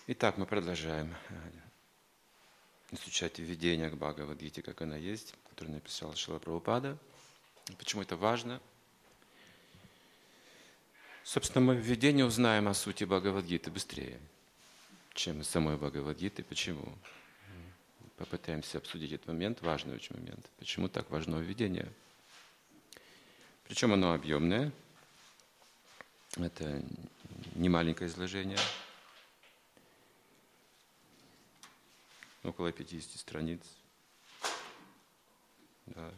Итак, мы продолжаем изучать введение к Бхагавад-гите, как она есть, которую написал Шрила Прабхупада. Почему это важно? Собственно, мы в введении узнаем о сути Бхагавад-гиты быстрее, чем из самой Бхагавад-гиты. Почему? Попытаемся обсудить этот момент, важный очень момент. Почему так важно введение? Причем оно объемное. Это не маленькое изложение. Около 50 страниц. Да.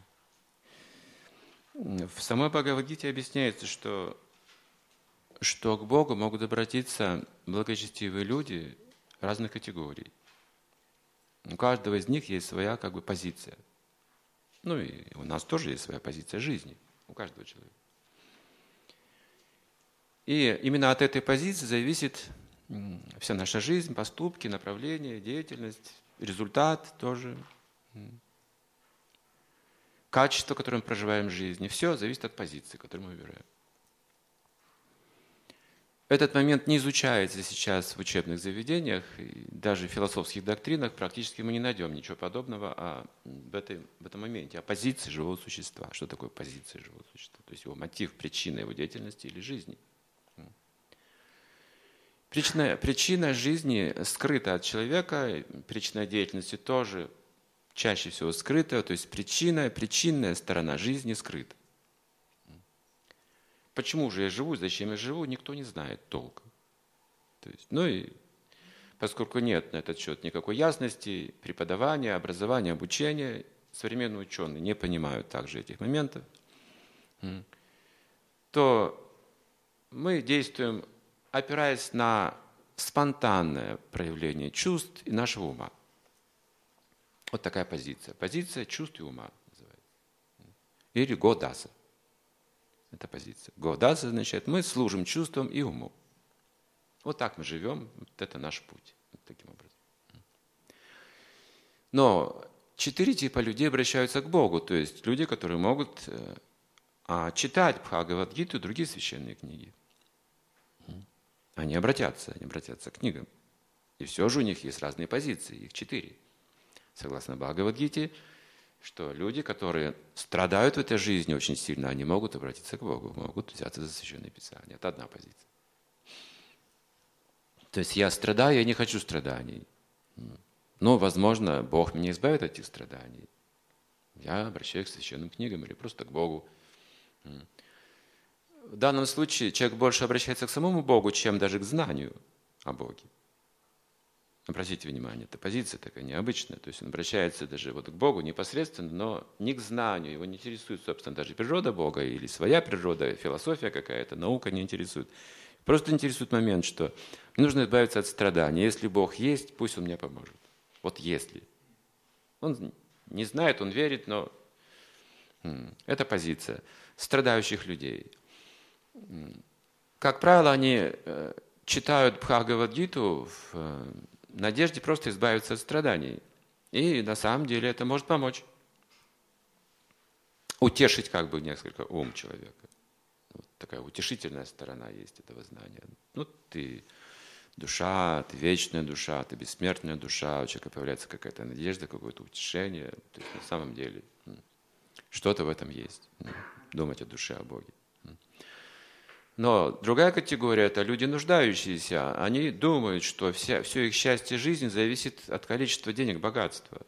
В самой Бхагавад-гите объясняется, что к Богу могут обратиться благочестивые люди разных категорий. У каждого из них есть своя позиция. Ну и у нас тоже есть своя позиция жизни, у каждого человека. И именно от этой позиции зависит вся наша жизнь, поступки, направления, деятельность, результат тоже, качество, которое мы проживаем в жизни. Все зависит от позиции, которую мы выбираем. Этот момент не изучается сейчас в учебных заведениях, и даже в философских доктринах практически мы не найдем ничего подобного в этом моменте, о позиции живого существа. Что такое позиция живого существа? То есть его мотив, причина его деятельности или жизни. Причина жизни скрыта от человека, причина деятельности тоже чаще всего скрыта, то есть причинная сторона жизни скрыта. Почему же я живу, зачем я живу, никто не знает толком. То есть, и поскольку нет на этот счет никакой ясности, преподавания, образования, обучения, современные ученые не понимают также этих моментов, то мы действуем, опираясь на спонтанное проявление чувств и нашего ума. Вот такая позиция. Позиция чувств и ума называется. Или годаса. Это позиция. Годаса означает, мы служим чувствам и уму. Вот так мы живем, вот это наш путь. Вот таким образом. Но 4 типа людей обращаются к Богу, то есть люди, которые могут читать Бхагавад-гиту и другие священные книги. Они обратятся к книгам. И все же у них есть разные позиции, их 4. Согласно Бхагавад-гите, что люди, которые страдают в этой жизни очень сильно, они могут обратиться к Богу, могут взяться за Священное Писание. Это одна позиция. То есть я страдаю, я не хочу страданий. Но, возможно, Бог меня избавит от этих страданий. Я обращаюсь к священным книгам или просто к Богу. В данном случае человек больше обращается к самому Богу, чем даже к знанию о Боге. Обратите внимание, эта позиция такая необычная. То есть он обращается даже к Богу непосредственно, но не к знанию. Его не интересует, собственно, даже природа Бога или своя природа, философия какая-то, наука не интересует. Просто интересует момент, что мне нужно избавиться от страданий. Если Бог есть, пусть Он мне поможет. Вот если. Он не знает, он верит, но это позиция страдающих людей. Как правило, они читают Бхагавад-гиту в надежде просто избавиться от страданий. И на самом деле это может помочь. Утешить несколько ум человека. Вот такая утешительная сторона есть этого знания. Ты душа, ты вечная душа, ты бессмертная душа, у человека появляется какая-то надежда, какое-то утешение. То есть на самом деле что-то в этом есть. Думать о душе, о Боге. Но другая категория – это люди нуждающиеся. Они думают, что все их счастье жизни зависит от количества денег, богатства.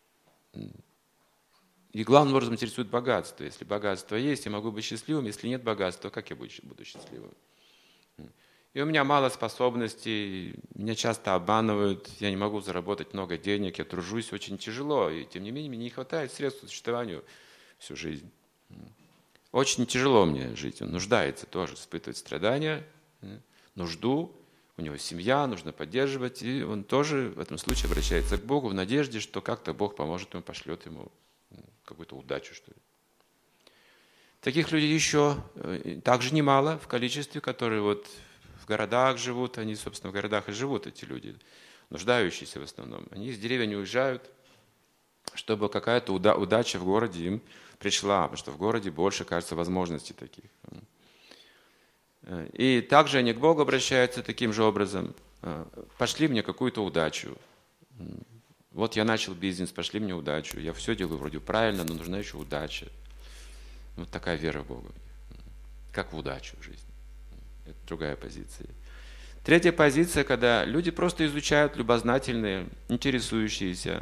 И главным образом интересует богатство. Если богатство есть, я могу быть счастливым. Если нет богатства, как я буду счастливым? И у меня мало способностей, меня часто обманывают, я не могу заработать много денег, я тружусь очень тяжело. И тем не менее, мне не хватает средств к существованию всю жизнь. Очень тяжело мне жить, он нуждается тоже, испытывает страдания, нужду, у него семья, нужно поддерживать, и он тоже в этом случае обращается к Богу в надежде, что как-то Бог поможет ему, пошлет ему какую-то удачу, что ли. Таких людей еще также немало в количестве, которые в городах живут, они, собственно, в городах и живут, эти люди, нуждающиеся в основном. Они из деревень уезжают, чтобы какая-то удача в городе им пришла, потому что в городе больше, кажется, возможностей таких. И также они к Богу обращаются таким же образом. пошли мне какую-то удачу. Вот я начал бизнес, пошли мне удачу. Я все делаю вроде правильно, но нужна еще удача. Вот такая вера в Бога. Как в удачу в жизни. Это другая позиция. Третья позиция, когда люди просто изучают, любознательные, интересующиеся.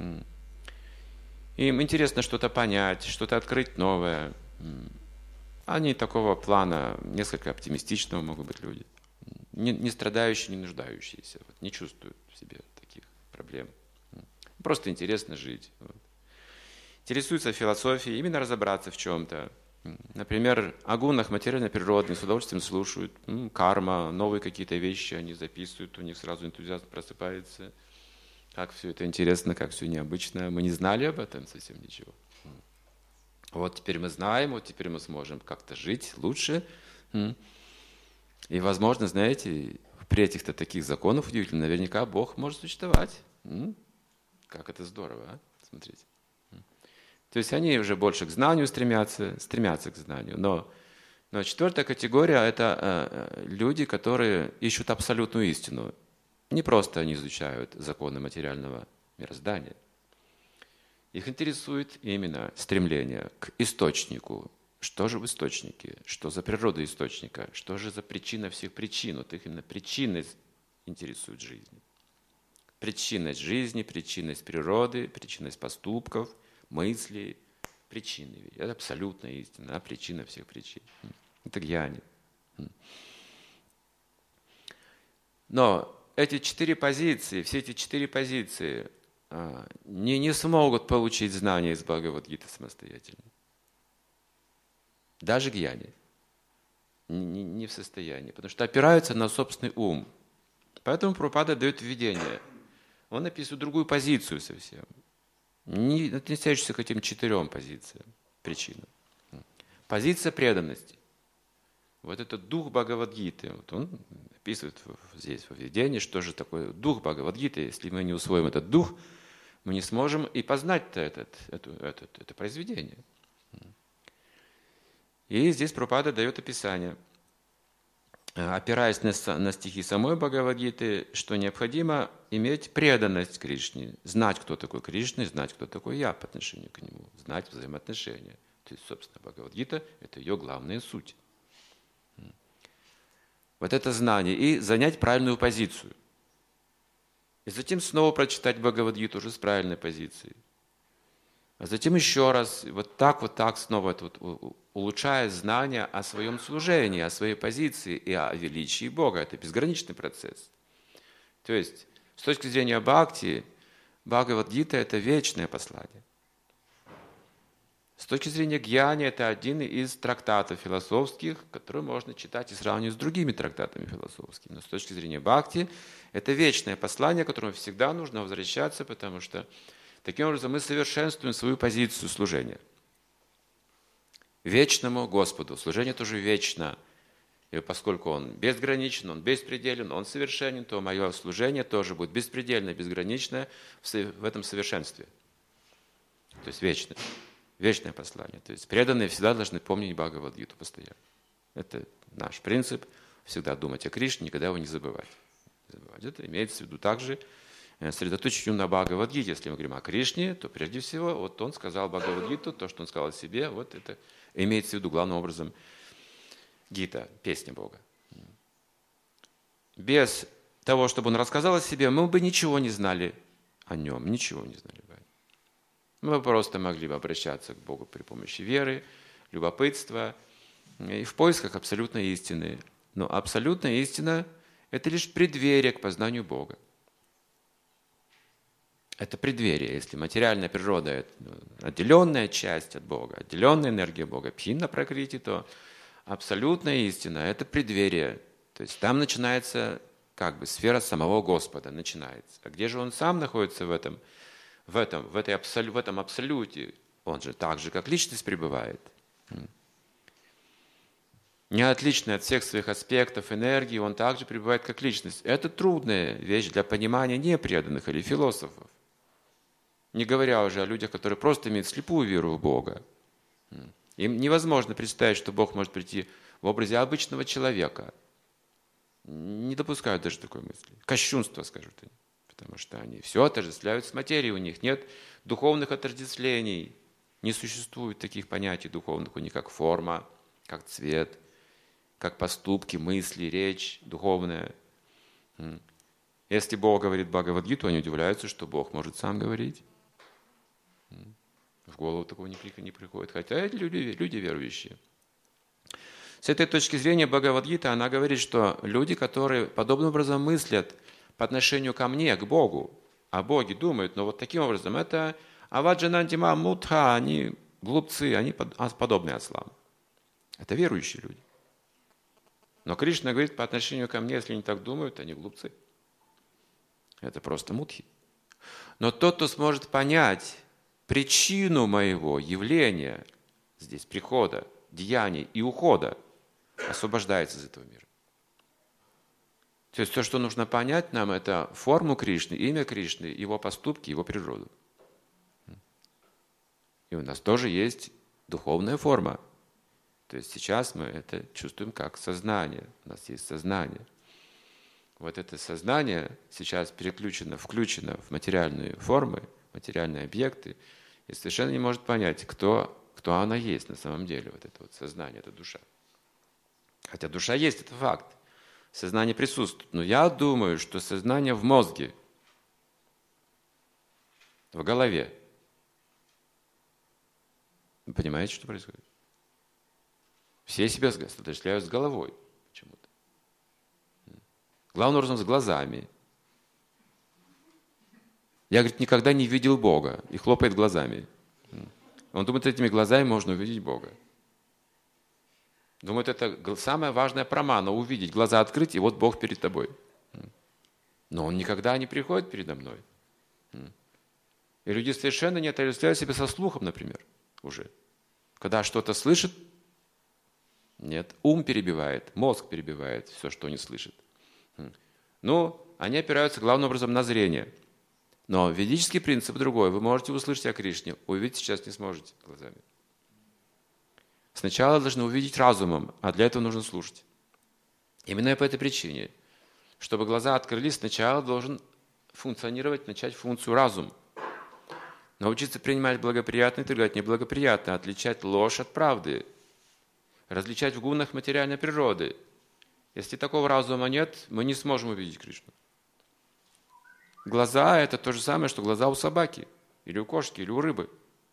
Им интересно что-то понять, что-то открыть новое. Они такого плана, несколько оптимистичного могут быть люди. Не страдающие, не нуждающиеся. Не чувствуют в себе таких проблем. Просто интересно жить. Интересуются философией, именно разобраться в чем-то. Например, о гунах материальной природы с удовольствием слушают. Карма, новые какие-то вещи они записывают, у них сразу энтузиазм просыпается. Как все это интересно, как все необычно. Мы не знали об этом совсем ничего. Вот теперь мы знаем, вот теперь мы сможем как-то жить лучше. И, возможно, знаете, при этих-то таких законах удивительно, наверняка Бог может существовать. Как это здорово, а? Смотрите. То есть они уже больше к знанию стремятся к знанию. Но четвертая категория – это люди, которые ищут абсолютную истину. Не просто они изучают законы материального мироздания. Их интересует именно стремление к источнику. Что же в источнике? Что за природа источника? Что же за причина всех причин? Вот их именно причинность интересует жизнь. Причинность жизни, причинность природы, причинность поступков, мыслей, причины. Это абсолютная истина, причина всех причин. Это гьяни. Но эти четыре позиции, все эти четыре позиции не смогут получить знания из Бхагавад-гиты самостоятельно. Даже гьяни не в состоянии, потому что опираются на собственный ум. Поэтому Прабхупада дает введение. Он описывает другую позицию совсем, не относящуюся к этим четырем позициям, причинам. Позиция преданности. Вот этот дух Бхагавад-гиты, вот он описывает здесь в введении, что же такое дух Бхагавад-гиты. Если мы не усвоим этот дух, мы не сможем и познать это произведение. И здесь Прабхупада дает описание, опираясь на стихи самой Бхагавад-гиты, что необходимо иметь преданность Кришне, знать, кто такой Кришна, знать, кто такой я по отношению к нему, знать взаимоотношения. То есть, собственно, Бхагавад-гита – это ее главная суть. Вот это знание и занять правильную позицию. И затем снова прочитать Бхагавад-гиту уже с правильной позицией. А затем еще раз, вот так снова улучшая знания о своем служении, о своей позиции и о величии Бога. Это безграничный процесс. То есть, с точки зрения бхакти, Бхагавад-гита – это вечное послание. С точки зрения гьяни, это один из трактатов философских, которые можно читать и сравнивать с другими трактатами философскими. Но с точки зрения бхакти, это вечное послание, к которому всегда нужно возвращаться, потому что таким образом мы совершенствуем свою позицию служения. Вечному Господу. Служение тоже вечно. И поскольку Он безграничен, Он беспределен, Он совершенен, то мое служение тоже будет беспредельное, безграничное в этом совершенстве. То есть вечное. Вечное послание. То есть преданные всегда должны помнить Бхагавад-гиту постоянно. Это наш принцип. Всегда думать о Кришне, никогда его не забывать. Это имеется в виду также сосредоточению на Бхагавад-гите. Если мы говорим о Кришне, то прежде всего вот он сказал Бхагавад-гиту, то, что он сказал о себе, вот это имеется в виду главным образом гита, песня Бога. Без того, чтобы он рассказал о себе, мы бы ничего не знали о нем, ничего не знали бы. Мы просто могли бы обращаться к Богу при помощи веры, любопытства и в поисках абсолютной истины. Но абсолютная истина – это лишь преддверие к познанию Бога. Это преддверие. Если материальная природа – это отделенная часть от Бога, отделенная энергия Бога, пхинна пракрити, то абсолютная истина – это преддверие. То есть там начинается сфера самого Господа. Начинается. А где же Он сам находится в этом абсолюте? Он же так же, как личность, пребывает. Не отличный от всех своих аспектов энергии, Он также пребывает как личность. Это трудная вещь для понимания непреданных или философов. Не говоря уже о людях, которые просто имеют слепую веру в Бога. Им невозможно представить, что Бог может прийти в образе обычного человека. не допускают даже такой мысли. Кощунство, скажут они. Потому что они все отождествляют с материей, у них нет духовных отождествлений. Не существует таких понятий духовных у них, как форма, как цвет, как поступки, мысли, речь духовная. Если Бог говорит Бхагавад-гиту, они удивляются, что Бог может сам говорить. В голову такого не приходит. Хотя это люди верующие. С этой точки зрения Бхагавад-гита, она говорит, что люди, которые подобным образом мыслят по отношению ко мне, к Богу, о Боге думают, но вот таким образом, это аваджанантима мутха, они глупцы, они подобны ослам. Это верующие люди. Но Кришна говорит по отношению ко мне, если они так думают, они глупцы. Это просто мутхи. Но тот, кто сможет понять причину моего явления, здесь прихода, деяний и ухода, освобождается из этого мира. То есть то, что нужно понять нам, это форму Кришны, имя Кришны, его поступки, его природу. И у нас тоже есть духовная форма. То есть сейчас мы это чувствуем как сознание. У нас есть сознание. Вот это сознание сейчас включено в материальные формы, материальные объекты, и совершенно не может понять, кто она есть на самом деле, вот это вот сознание, это душа. Хотя душа есть, это факт. Сознание присутствует. Но я думаю, что сознание в мозге, в голове. Вы понимаете, что происходит? Все себя отождествляют с головой почему-то. Главным образом с глазами. Я, говорит, никогда не видел Бога. И хлопает глазами. Он думает, этими глазами можно увидеть Бога. Думает, это самая важная прамана — увидеть, глаза открыть, и вот Бог перед тобой. Но Он никогда не приходит передо мной. И люди совершенно не отождествляют себя со слухом, например, уже. Когда что-то слышит, нет, ум перебивает, мозг перебивает все, что они слышат. Ну, они опираются главным образом на зрение. Но ведический принцип другой. Вы можете услышать о Кришне, увидеть сейчас не сможете глазами. Сначала должны увидеть разумом, а для этого нужно слушать. Именно по этой причине. Чтобы глаза открылись, сначала должен функционировать, начать функцию разум. Научиться принимать благоприятное и отвергать неблагоприятное, отличать ложь от правды, различать в гунах материальной природы. Если такого разума нет, мы не сможем увидеть Кришну. Глаза – это то же самое, что глаза у собаки, или у кошки, или у рыбы.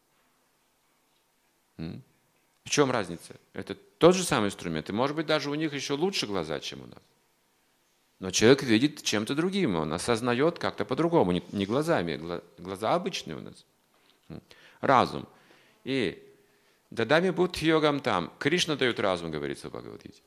В чем разница? Это тот же самый инструмент. И, может быть, даже у них еще лучше глаза, чем у нас. Но человек видит чем-то другим. Он осознает как-то по-другому. Не глазами. Глаза обычные у нас. Разум. И дадами будь йогам там. Кришна дает разум, говорится в Бхагавад-гите.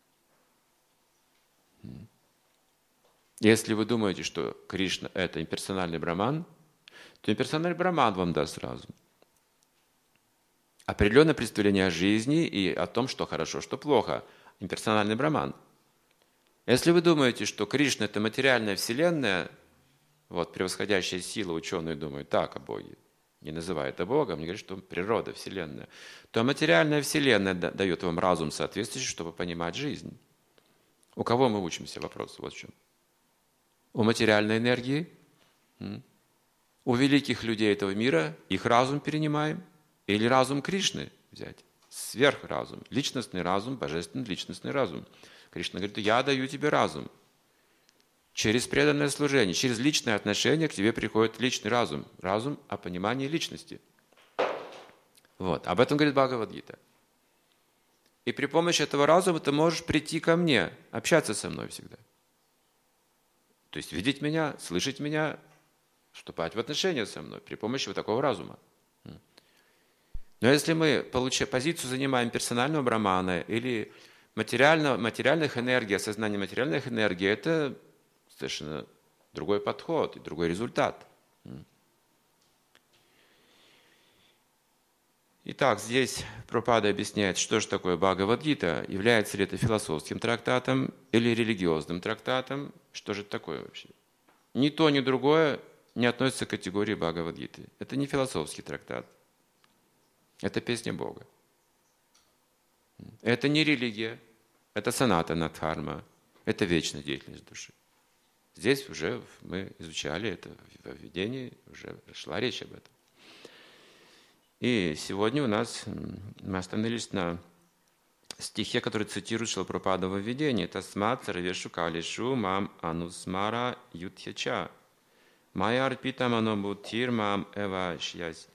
Если вы думаете, что Кришна – это имперсональный браман, то имперсональный браман вам даст разум. Определенное представление о жизни и о том, что хорошо, что плохо. Имперсональный браман. Если вы думаете, что Кришна – это материальная вселенная, вот, превосходящая сила, ученые думают так о Боге, не называя это Богом, не говорят, что природа, вселенная, то материальная вселенная дает вам разум соответствующий, чтобы понимать жизнь. У кого мы учимся? Вопрос вот в чем. У материальной энергии, у великих людей этого мира их разум перенимаем, или разум Кришны взять, сверхразум, личностный разум, божественный личностный разум. Кришна говорит, я даю тебе разум. Через преданное служение, через личное отношение к тебе приходит личный разум. Разум о понимании личности. Вот. Об этом говорит Бхагавад-гита. И при помощи этого разума ты можешь прийти ко мне, общаться со мной всегда. То есть видеть меня, слышать меня, вступать в отношения со мной при помощи вот такого разума. Но если мы, получая позицию, занимаем персонального брамана или материальных энергий, осознание материальных энергий, это совершенно другой подход и другой результат. Итак, здесь Прабхупада объясняет, что же такое Бхагавад-гита, является ли это философским трактатом или религиозным трактатом, что же это такое вообще. Ни то, ни другое не относится к категории Бхагавад-гиты. Это не философский трактат, это песня Бога. Это не религия, это санатана дхарма, Это вечная деятельность души. Здесь уже мы изучали это в введении, уже шла речь об этом. И сегодня у нас мы остановились на стихе, который цитирует Шрила Прабхупада в введении. «Тасмат сарвешу калишу мам анусмара ютхяча. Майя арпита манобутир мам эвашьяся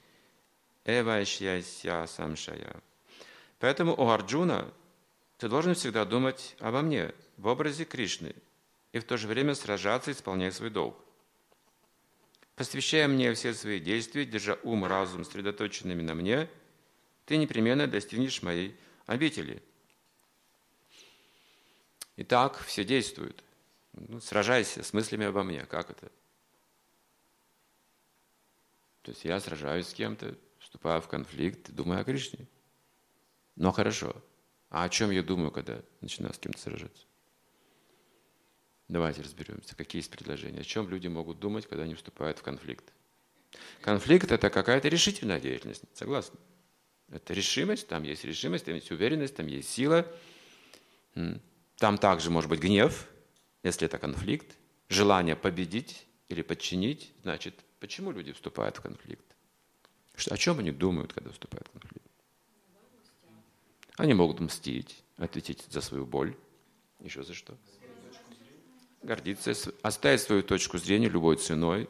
самшая». Поэтому, о Арджуна, ты должен всегда думать обо мне в образе Кришны и в то же время сражаться, исполняя свой долг. Посвящая мне все свои действия, держа ум и разум сосредоточенными на мне, ты непременно достигнешь моей обители. Итак, все действуют. Сражайся с мыслями обо мне. Как это? То есть я сражаюсь с кем-то, вступаю в конфликт, думаю о Кришне. Но хорошо. А о чем я думаю, когда начинаю с кем-то сражаться? Давайте разберемся, какие есть предложения. О чем люди могут думать, когда они вступают в конфликт? Конфликт – это какая-то решительная деятельность, согласны? Это решимость, там есть уверенность, там есть сила. Там также может быть гнев, если это конфликт. Желание победить или подчинить. Значит, почему люди вступают в конфликт? О чем они думают, когда вступают в конфликт? Они могут мстить, ответить за свою боль. Еще за что? Гордиться, оставить свою точку зрения любой ценой.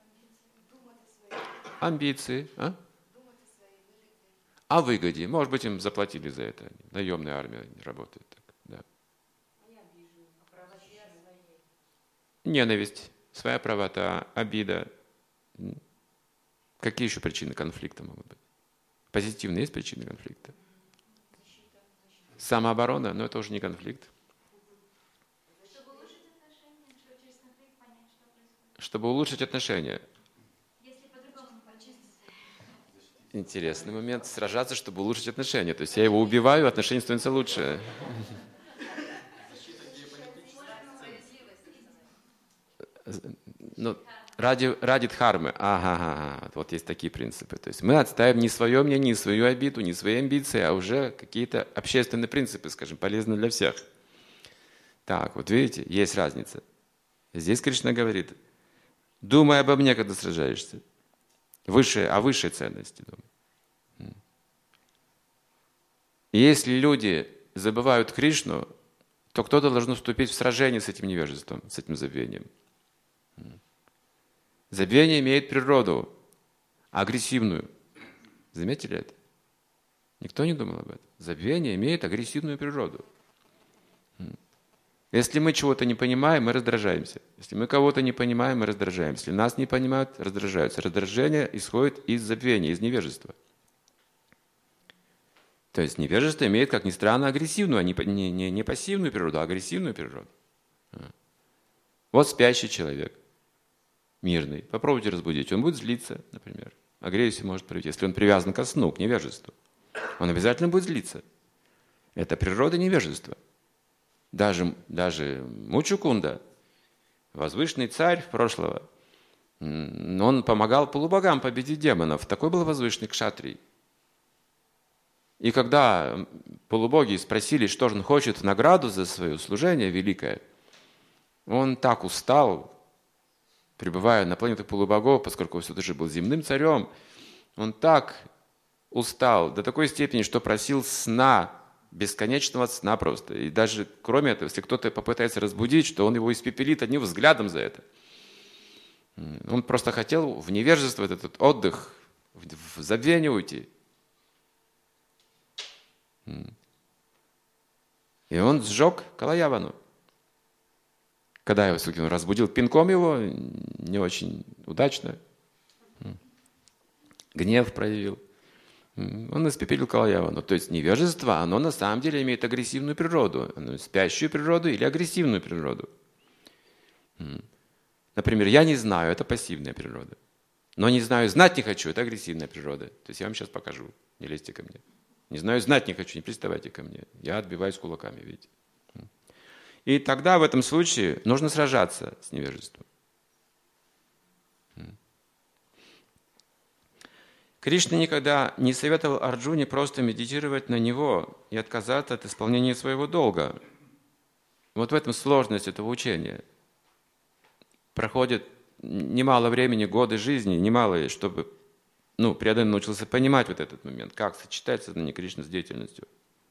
Амбиции. О выгоде. Может быть, им заплатили за это. Наемная армия работает так. Да. Ненависть, своя правота, обида. Какие еще причины конфликта могут быть? Позитивные есть причины конфликта? Самооборона, но это уже не конфликт. Чтобы улучшить отношения. Интересный момент. Сражаться, чтобы улучшить отношения. То есть я его убиваю, отношения становятся лучше. Ну, ради дхармы. Ага. Вот есть такие принципы. То есть мы отставим не свое мнение, не свою обиду, не свои амбиции, а уже какие-то общественные принципы, скажем, полезные для всех. Так, вот видите, есть разница. Здесь Кришна говорит, думай обо мне, когда сражаешься. О высшей ценности думай. И если люди забывают Кришну, то кто-то должен вступить в сражение с этим невежеством, с этим забвением. Забвение имеет природу агрессивную. Заметили это? Никто не думал об этом. Забвение имеет агрессивную природу. Если мы чего-то не понимаем, мы раздражаемся. Если мы кого-то не понимаем, мы раздражаемся. Если нас не понимают, раздражаются. Раздражение исходит из забвения, из невежества. То есть невежество имеет, как ни странно, агрессивную, а не пассивную природу, а агрессивную природу. Вот спящий человек, мирный. Попробуйте разбудить. Он будет злиться, например. Агрессию может проявить. Если он привязан ко сну, к невежеству, он обязательно будет злиться. Это природа невежества. Даже Мучукунда, возвышенный царь прошлого, он помогал полубогам победить демонов. Такой был возвышенный кшатрий. И когда полубоги спросили, что же он хочет в награду за свое служение великое, он так устал, пребывая на планетах полубогов, поскольку он все-таки был земным царем, он так устал до такой степени, что просил сна, бесконечного сна просто. И даже кроме этого, если кто-то попытается разбудить, что он его испепелит одним взглядом за это. Он просто хотел в невежество, этот отдых, в забвение уйти. И он сжег Калаявану. Когда его он разбудил пинком его, не очень удачно, гнев проявил. Он испепелил Калаявану. То есть невежество, оно на самом деле имеет агрессивную природу. Спящую природу или агрессивную природу. Например, я не знаю, это пассивная природа. Но не знаю, знать не хочу, это агрессивная природа. То есть я вам сейчас покажу, не лезьте ко мне. Не знаю, знать не хочу, не приставайте ко мне. Я отбиваюсь кулаками, видите. И тогда в этом случае нужно сражаться с невежеством. Кришна никогда не советовал Арджуне просто медитировать на него и отказаться от исполнения своего долга. Вот в этом сложность этого учения. Проходит немало времени, годы жизни, немалые, чтобы преданный научился понимать вот этот момент, как сочетать сознание Кришны с деятельностью.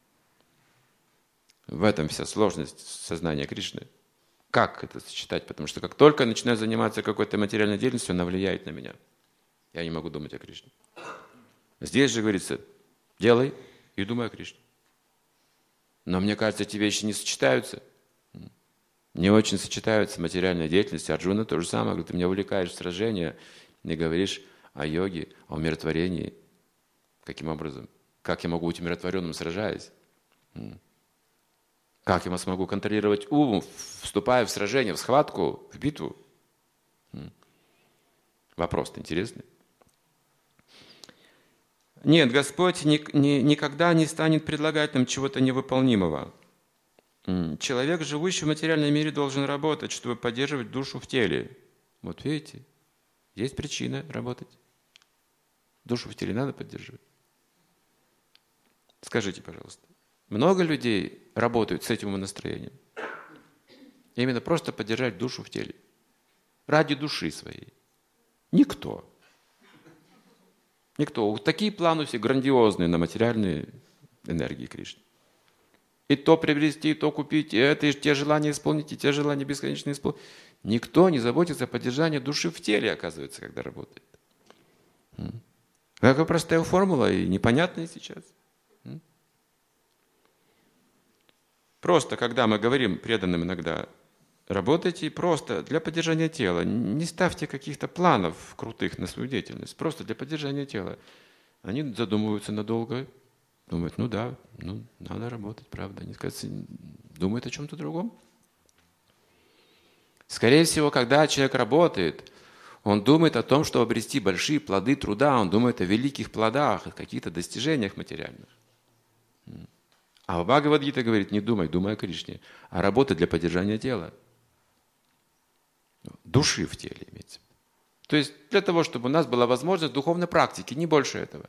В этом вся сложность сознания Кришны. Как это сочетать? Потому что как только я начинаю заниматься какой-то материальной деятельностью, она влияет на меня. Я не могу думать о Кришне. Здесь же говорится, делай и думай о Кришне. Но мне кажется, эти вещи не сочетаются. Не очень сочетаются материальная деятельность. Арджуна то же самое. Говорит, ты меня увлекаешь в сражения, не говоришь о йоге, о умиротворении. Каким образом? Как я могу быть умиротворенным, сражаясь? Как я смогу контролировать ум, вступая в сражение, в схватку, в битву? Вопрос-то интересный. Нет, Господь никогда не станет предлагать нам чего-то невыполнимого. Человек, живущий в материальном мире, должен работать, чтобы поддерживать душу в теле. Вот видите, есть причина работать. Душу в теле надо поддерживать. Скажите, пожалуйста, много людей работают с этим настроением? Именно просто поддержать душу в теле. Ради души своей. Никто. Никто. Такие планы все грандиозные на материальные энергии Кришны. И то приобрести, и то купить, и это, и те желания исполнить, и те желания бесконечно исполнить. Никто не заботится о поддержании души в теле, оказывается, когда работает. Какая простая формула и непонятная сейчас. Просто, когда мы говорим преданным иногда, работайте просто для поддержания тела. Не ставьте каких-то планов крутых на свою деятельность. Просто для поддержания тела. Они задумываются надолго. Думают, надо работать, правда. Они, кажется, думают о чем-то другом. Скорее всего, когда человек работает, он думает о том, чтобы обрести большие плоды труда, он думает о великих плодах, о каких-то достижениях материальных. А Бхагавад-гита говорит, не думай, думай о Кришне, а работай для поддержания тела. Души в теле имеется. То есть для того, чтобы у нас была возможность духовной практики, не больше этого.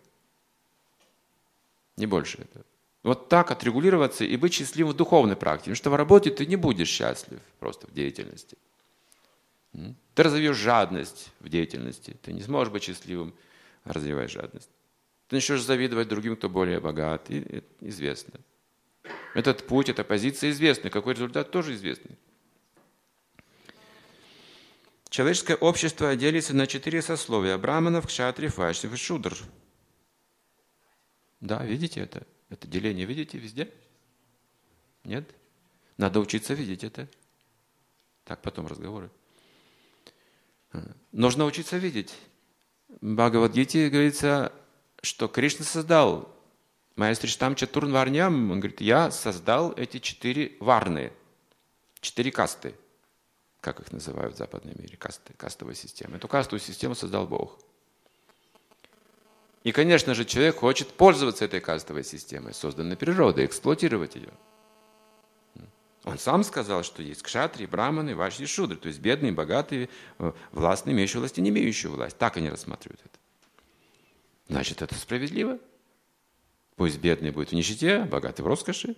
Не больше этого. Вот так отрегулироваться и быть счастливым в духовной практике. Потому что в работе ты не будешь счастлив просто в деятельности. Ты разовьешь жадность в деятельности. Ты не сможешь быть счастливым, развивая жадность. Ты начнешь завидовать другим, кто более богат. И это известно. Этот путь, эта позиция известна. Какой результат тоже известный. Человеческое общество делится на 4 сословия. Браманов, кшатриев, вайшнав и шудр. Да, видите это? Это деление видите везде? Нет? Надо учиться видеть это. Так, потом разговоры. Нужно учиться видеть. В Бхагавад-гите говорится, что Кришна создал Майастриштам Чатурн Варням. Он говорит, я создал эти 4 варны, 4 касты. Как их называют в западном мире? Касты, кастовая система. Эту кастовую систему создал Бог. И, конечно же, человек хочет пользоваться этой кастовой системой, созданной природой, эксплуатировать ее. Он сам сказал, что есть кшатрии, браманы, вайшьи, шудры, то есть бедные, богатые, властные, имеющие власть и не имеющие власть. Так они рассматривают это. Значит, это справедливо. Пусть бедный будет в нищете, а богатый в роскоши.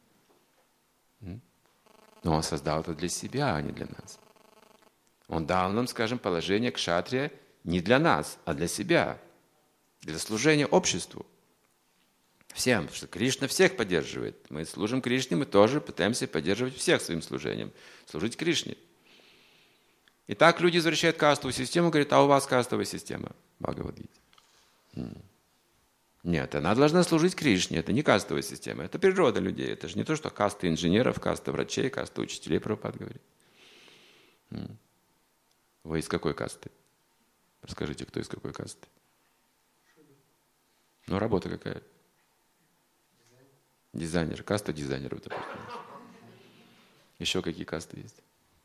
Но он создал это для себя, а не для нас. Он дал нам, скажем, положение кшатрия не для нас, а для себя. Для служения обществу. Всем. Потому что Кришна всех поддерживает. Мы служим Кришне, мы тоже пытаемся поддерживать всех своим служением. Служить Кришне. И так люди возвращают кастовую систему, говорят, а у вас кастовая система. Бхагавад-гита. Нет, она должна служить Кришне. Это не кастовая система. Это природа людей. Это же не то, что каста инженеров, каста врачей, каста учителей, Прабхупад говорит. Вы из какой касты? Расскажите, кто из какой касты? Ну, работа какая? Дизайнер. Каста дизайнеров, допустим. Еще какие касты есть?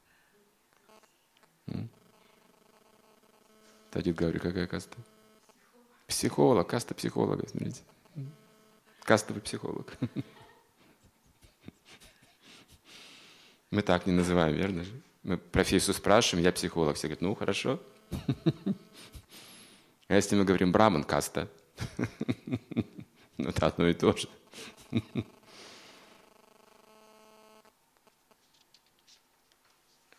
Тадит говорю, какая каста? Психолог. Каста психолога, смотрите. Кастовый психолог. Мы так не называем, верно же? Мы профессию спрашиваем, я психолог. Все говорят, ну, хорошо. А если мы говорим браман, каста? Ну, это одно и то же.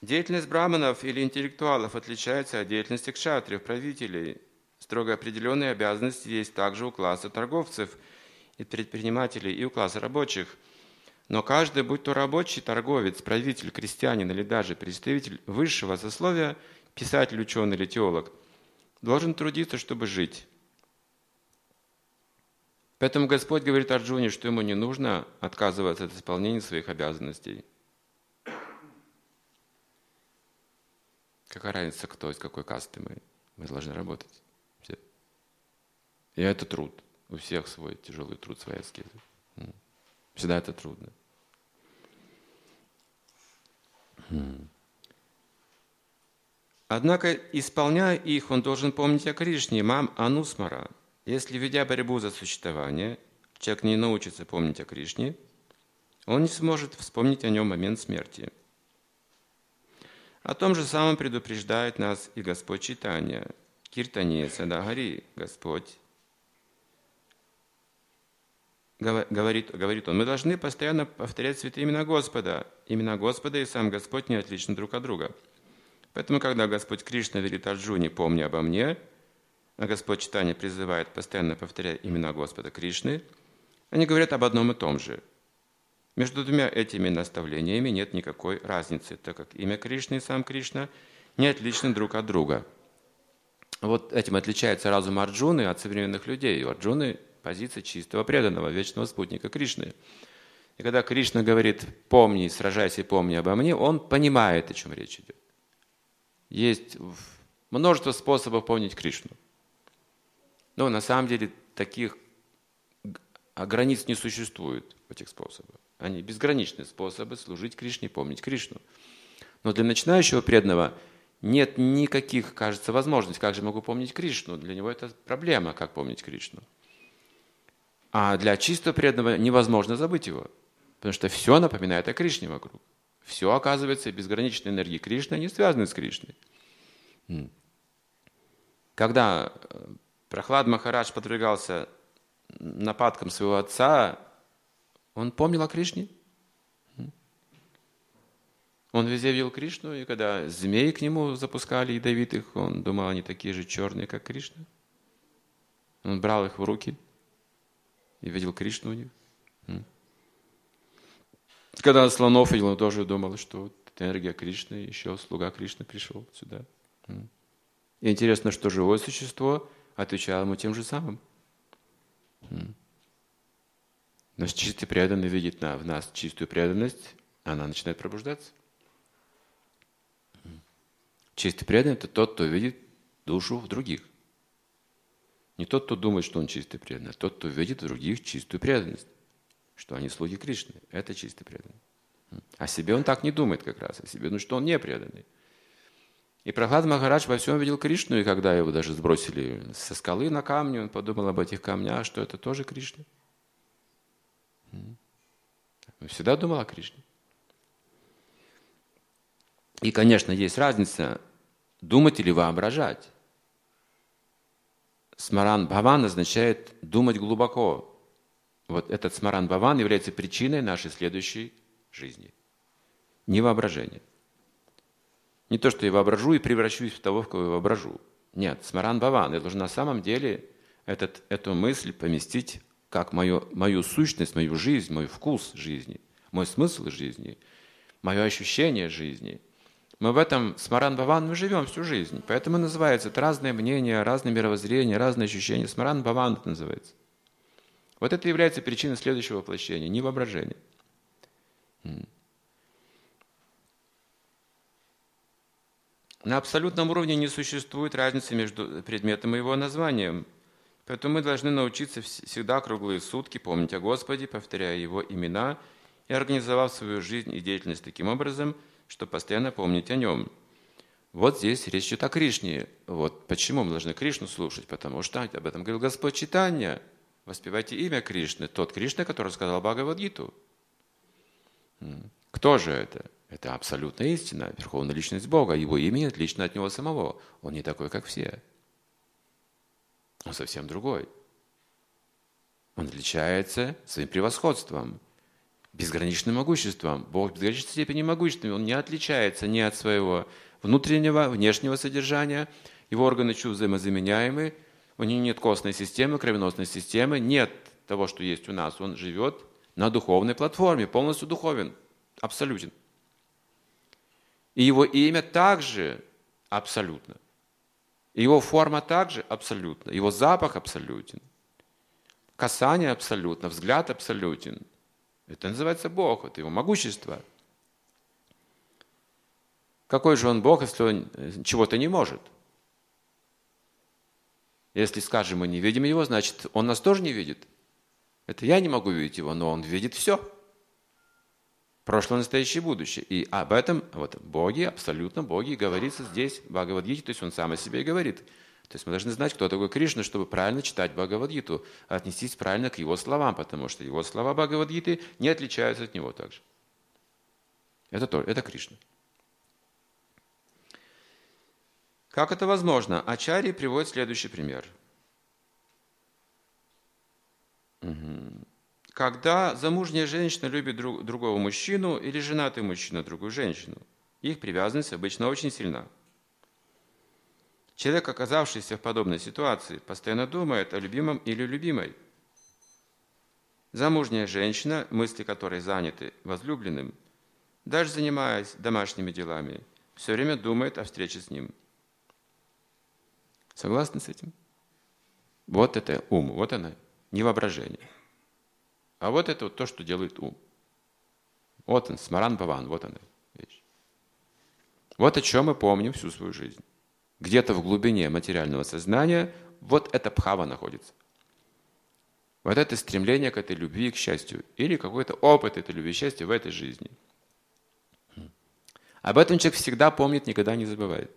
Деятельность браманов или интеллектуалов отличается от деятельности кшатриев, правителей. Строго определенные обязанности есть также у класса торговцев и предпринимателей и у класса рабочих. Но каждый, будь то рабочий, торговец, правитель, крестьянин или даже представитель высшего сословия, писатель, ученый или теолог, должен трудиться, чтобы жить. Поэтому Господь говорит Арджуне, что ему не нужно отказываться от исполнения своих обязанностей. Какая разница, кто из какой касты мы? Мы должны работать. Все. И это труд. У всех свой тяжелый труд, своя аскеза. Всегда это трудно. Однако, исполняя их, он должен помнить о Кришне, мам анусмара. Если, ведя борьбу за существование, человек не научится помнить о Кришне, он не сможет вспомнить о нем момент смерти. О том же самом предупреждает нас и Господь Чайтанья. Киртане Садагари, Господь. Говорит он, мы должны постоянно повторять святые имена Господа. Имена Господа и сам Господь не отличны друг от друга. Поэтому, когда Господь Кришна велит Арджуне «помни обо мне», а Господь Чайтанья призывает постоянно повторять имена Господа Кришны, они говорят об одном и том же. Между двумя этими наставлениями нет никакой разницы, так как имя Кришны и сам Кришна не отличны друг от друга. Вот этим отличается разум Арджуны от современных людей. У Арджуны позиция чистого преданного, вечного спутника Кришны. И когда Кришна говорит «помни, сражайся и помни обо мне», он понимает, о чем речь идет. Есть множество способов помнить Кришну. Но на самом деле таких границ не существует в этих способах. Они безграничные способы служить Кришне, помнить Кришну. Но для начинающего преданного нет никаких, кажется, возможностей. Как же могу помнить Кришну? Для него это проблема, как помнить Кришну. А для чистого преданного невозможно забыть его. Потому что все напоминает о Кришне вокруг. Все, оказывается, безграничной энергии Кришны, они связаны с Кришной. Когда Прахлад Махарадж подвергался нападкам своего отца, он помнил о Кришне. Он везде видел Кришну, и когда змеи к нему запускали ядовитых, он думал, они такие же черные, как Кришна. Он брал их в руки и видел Кришну у них. Когда слонов видел, он тоже думал, что вот энергия Кришны, еще слуга Кришны пришел сюда. И интересно, что живое существо отвечало ему тем же самым. Но чистый преданный видит в нас чистую преданность, она начинает пробуждаться. Чистый преданный – это тот, кто видит душу в других. Не тот, кто думает, что он чистый преданный, а тот, кто видит в других чистую преданность, что они слуги Кришны. Это чистый преданный. О себе он так не думает как раз, о себе, ну что он не преданный. И Прахлад Махарадж во всем видел Кришну, и когда его даже сбросили со скалы на камни, он подумал об этих камнях, что это тоже Кришна. Он всегда думал о Кришне. И, конечно, есть разница, думать или воображать. Смаран Бхаван означает думать глубоко. Вот этот Смаран Бхаван является причиной нашей следующей жизни. Не воображение. Не то, что я воображу и превращусь в того, в кого я воображу. Нет, Смаран Бхаван. Я должен на самом деле эту мысль поместить как мою сущность, мою жизнь, мой вкус жизни, мой смысл жизни, мое ощущение жизни. Мы в этом Смаран Бхаван мы живем всю жизнь. Поэтому называется это разные мнения, разные мировоззрения, разные ощущения. Смаран Бхаван это называется. Вот это является причиной следующего воплощения, не воображение. На абсолютном уровне не существует разницы между предметом и его названием. Поэтому мы должны научиться всегда круглые сутки помнить о Господе, повторяя Его имена и организовав свою жизнь и деятельность таким образом, чтобы постоянно помнить о Нем. Вот здесь речь идет о Кришне. Вот почему мы должны Кришну слушать? Потому что об этом говорил Господь Чайтанья. Воспевайте имя Кришны, тот Кришна, который сказал Бхагавад-гиту. Кто же это? Это абсолютная истина, верховная личность Бога. Его имя отлично от Него самого. Он не такой, как все. Он совсем другой. Он отличается своим превосходством. безграничным могуществом. Бог в безграничной степени могущественный. Он не отличается ни от своего внутреннего, внешнего содержания. Его органы чувств взаимозаменяемы. У него нет костной системы, кровеносной системы. Нет того, что есть у нас. Он живет на духовной платформе, полностью духовен, абсолютен. И его имя также абсолютно. И его форма также абсолютна. Его запах абсолютен. Касание абсолютно, взгляд абсолютен. Это называется Бог, это его могущество. Какой же он Бог, если он чего-то не может? Если, скажем, мы не видим его, значит, он нас тоже не видит. Это я не могу видеть его, но он видит все. Прошлое, настоящее, будущее. И об этом вот Боге, абсолютно Боге, говорится здесь в Бхагавад-гите, то есть он сам о себе и говорит. То есть мы должны знать, кто такой Кришна, чтобы правильно читать Бхагавад-гиту, отнестись правильно к его словам, потому что его слова Бхагавад-гиты не отличаются от него также. Это Кришна. Как это возможно? Ачарьи приводит следующий пример. Когда замужняя женщина любит другого мужчину или женатый мужчина другую женщину, их привязанность обычно очень сильна. Человек, оказавшийся в подобной ситуации, постоянно думает о любимом или любимой. Замужняя женщина, мысли которой заняты возлюбленным, даже занимаясь домашними делами, все время думает о встрече с ним. Согласны с этим? Вот это ум, вот оно, не воображение. А вот это вот то, что делает ум. Вот он, смаран бхаван, вот она вещь. Вот о чем мы помним всю свою жизнь. Где-то в глубине материального сознания вот эта бхава находится. Вот это стремление к этой любви, к счастью. Или какой-то опыт этой любви и счастья в этой жизни. Об этом человек всегда помнит, никогда не забывает.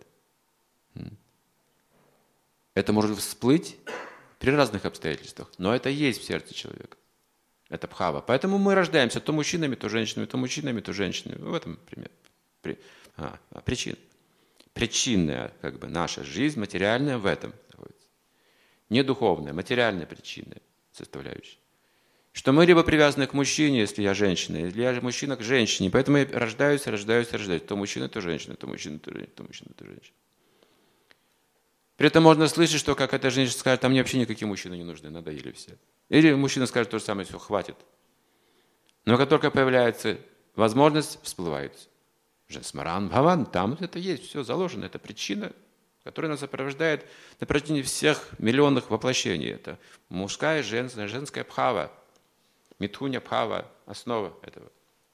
Это может всплыть при разных обстоятельствах, но это есть в сердце человека. Это бхава. Поэтому мы рождаемся то мужчинами, то женщинами, то мужчинами, то женщинами. В этом пример. Причина. Причинная, наша жизнь материальная в этом находится. Не духовная, материальная причинная составляющая. Что мы либо привязаны к мужчине, если я женщина, или я мужчина к женщине. Поэтому я рождаюсь. То мужчина, то женщина, то мужчина, то женщина, то мужчина, то женщина. При этом можно слышать, что как эта женщина скажет, а мне вообще никакие мужчины не нужны, надоели все. Или мужчина скажет то же самое, все, хватит. Но как только появляется возможность, всплывает. Смаран бхаван, там это есть, все заложено, это причина, которая нас сопровождает на протяжении всех миллионных воплощений. Это мужская, женская бхава, митхуня бхава, основа этого.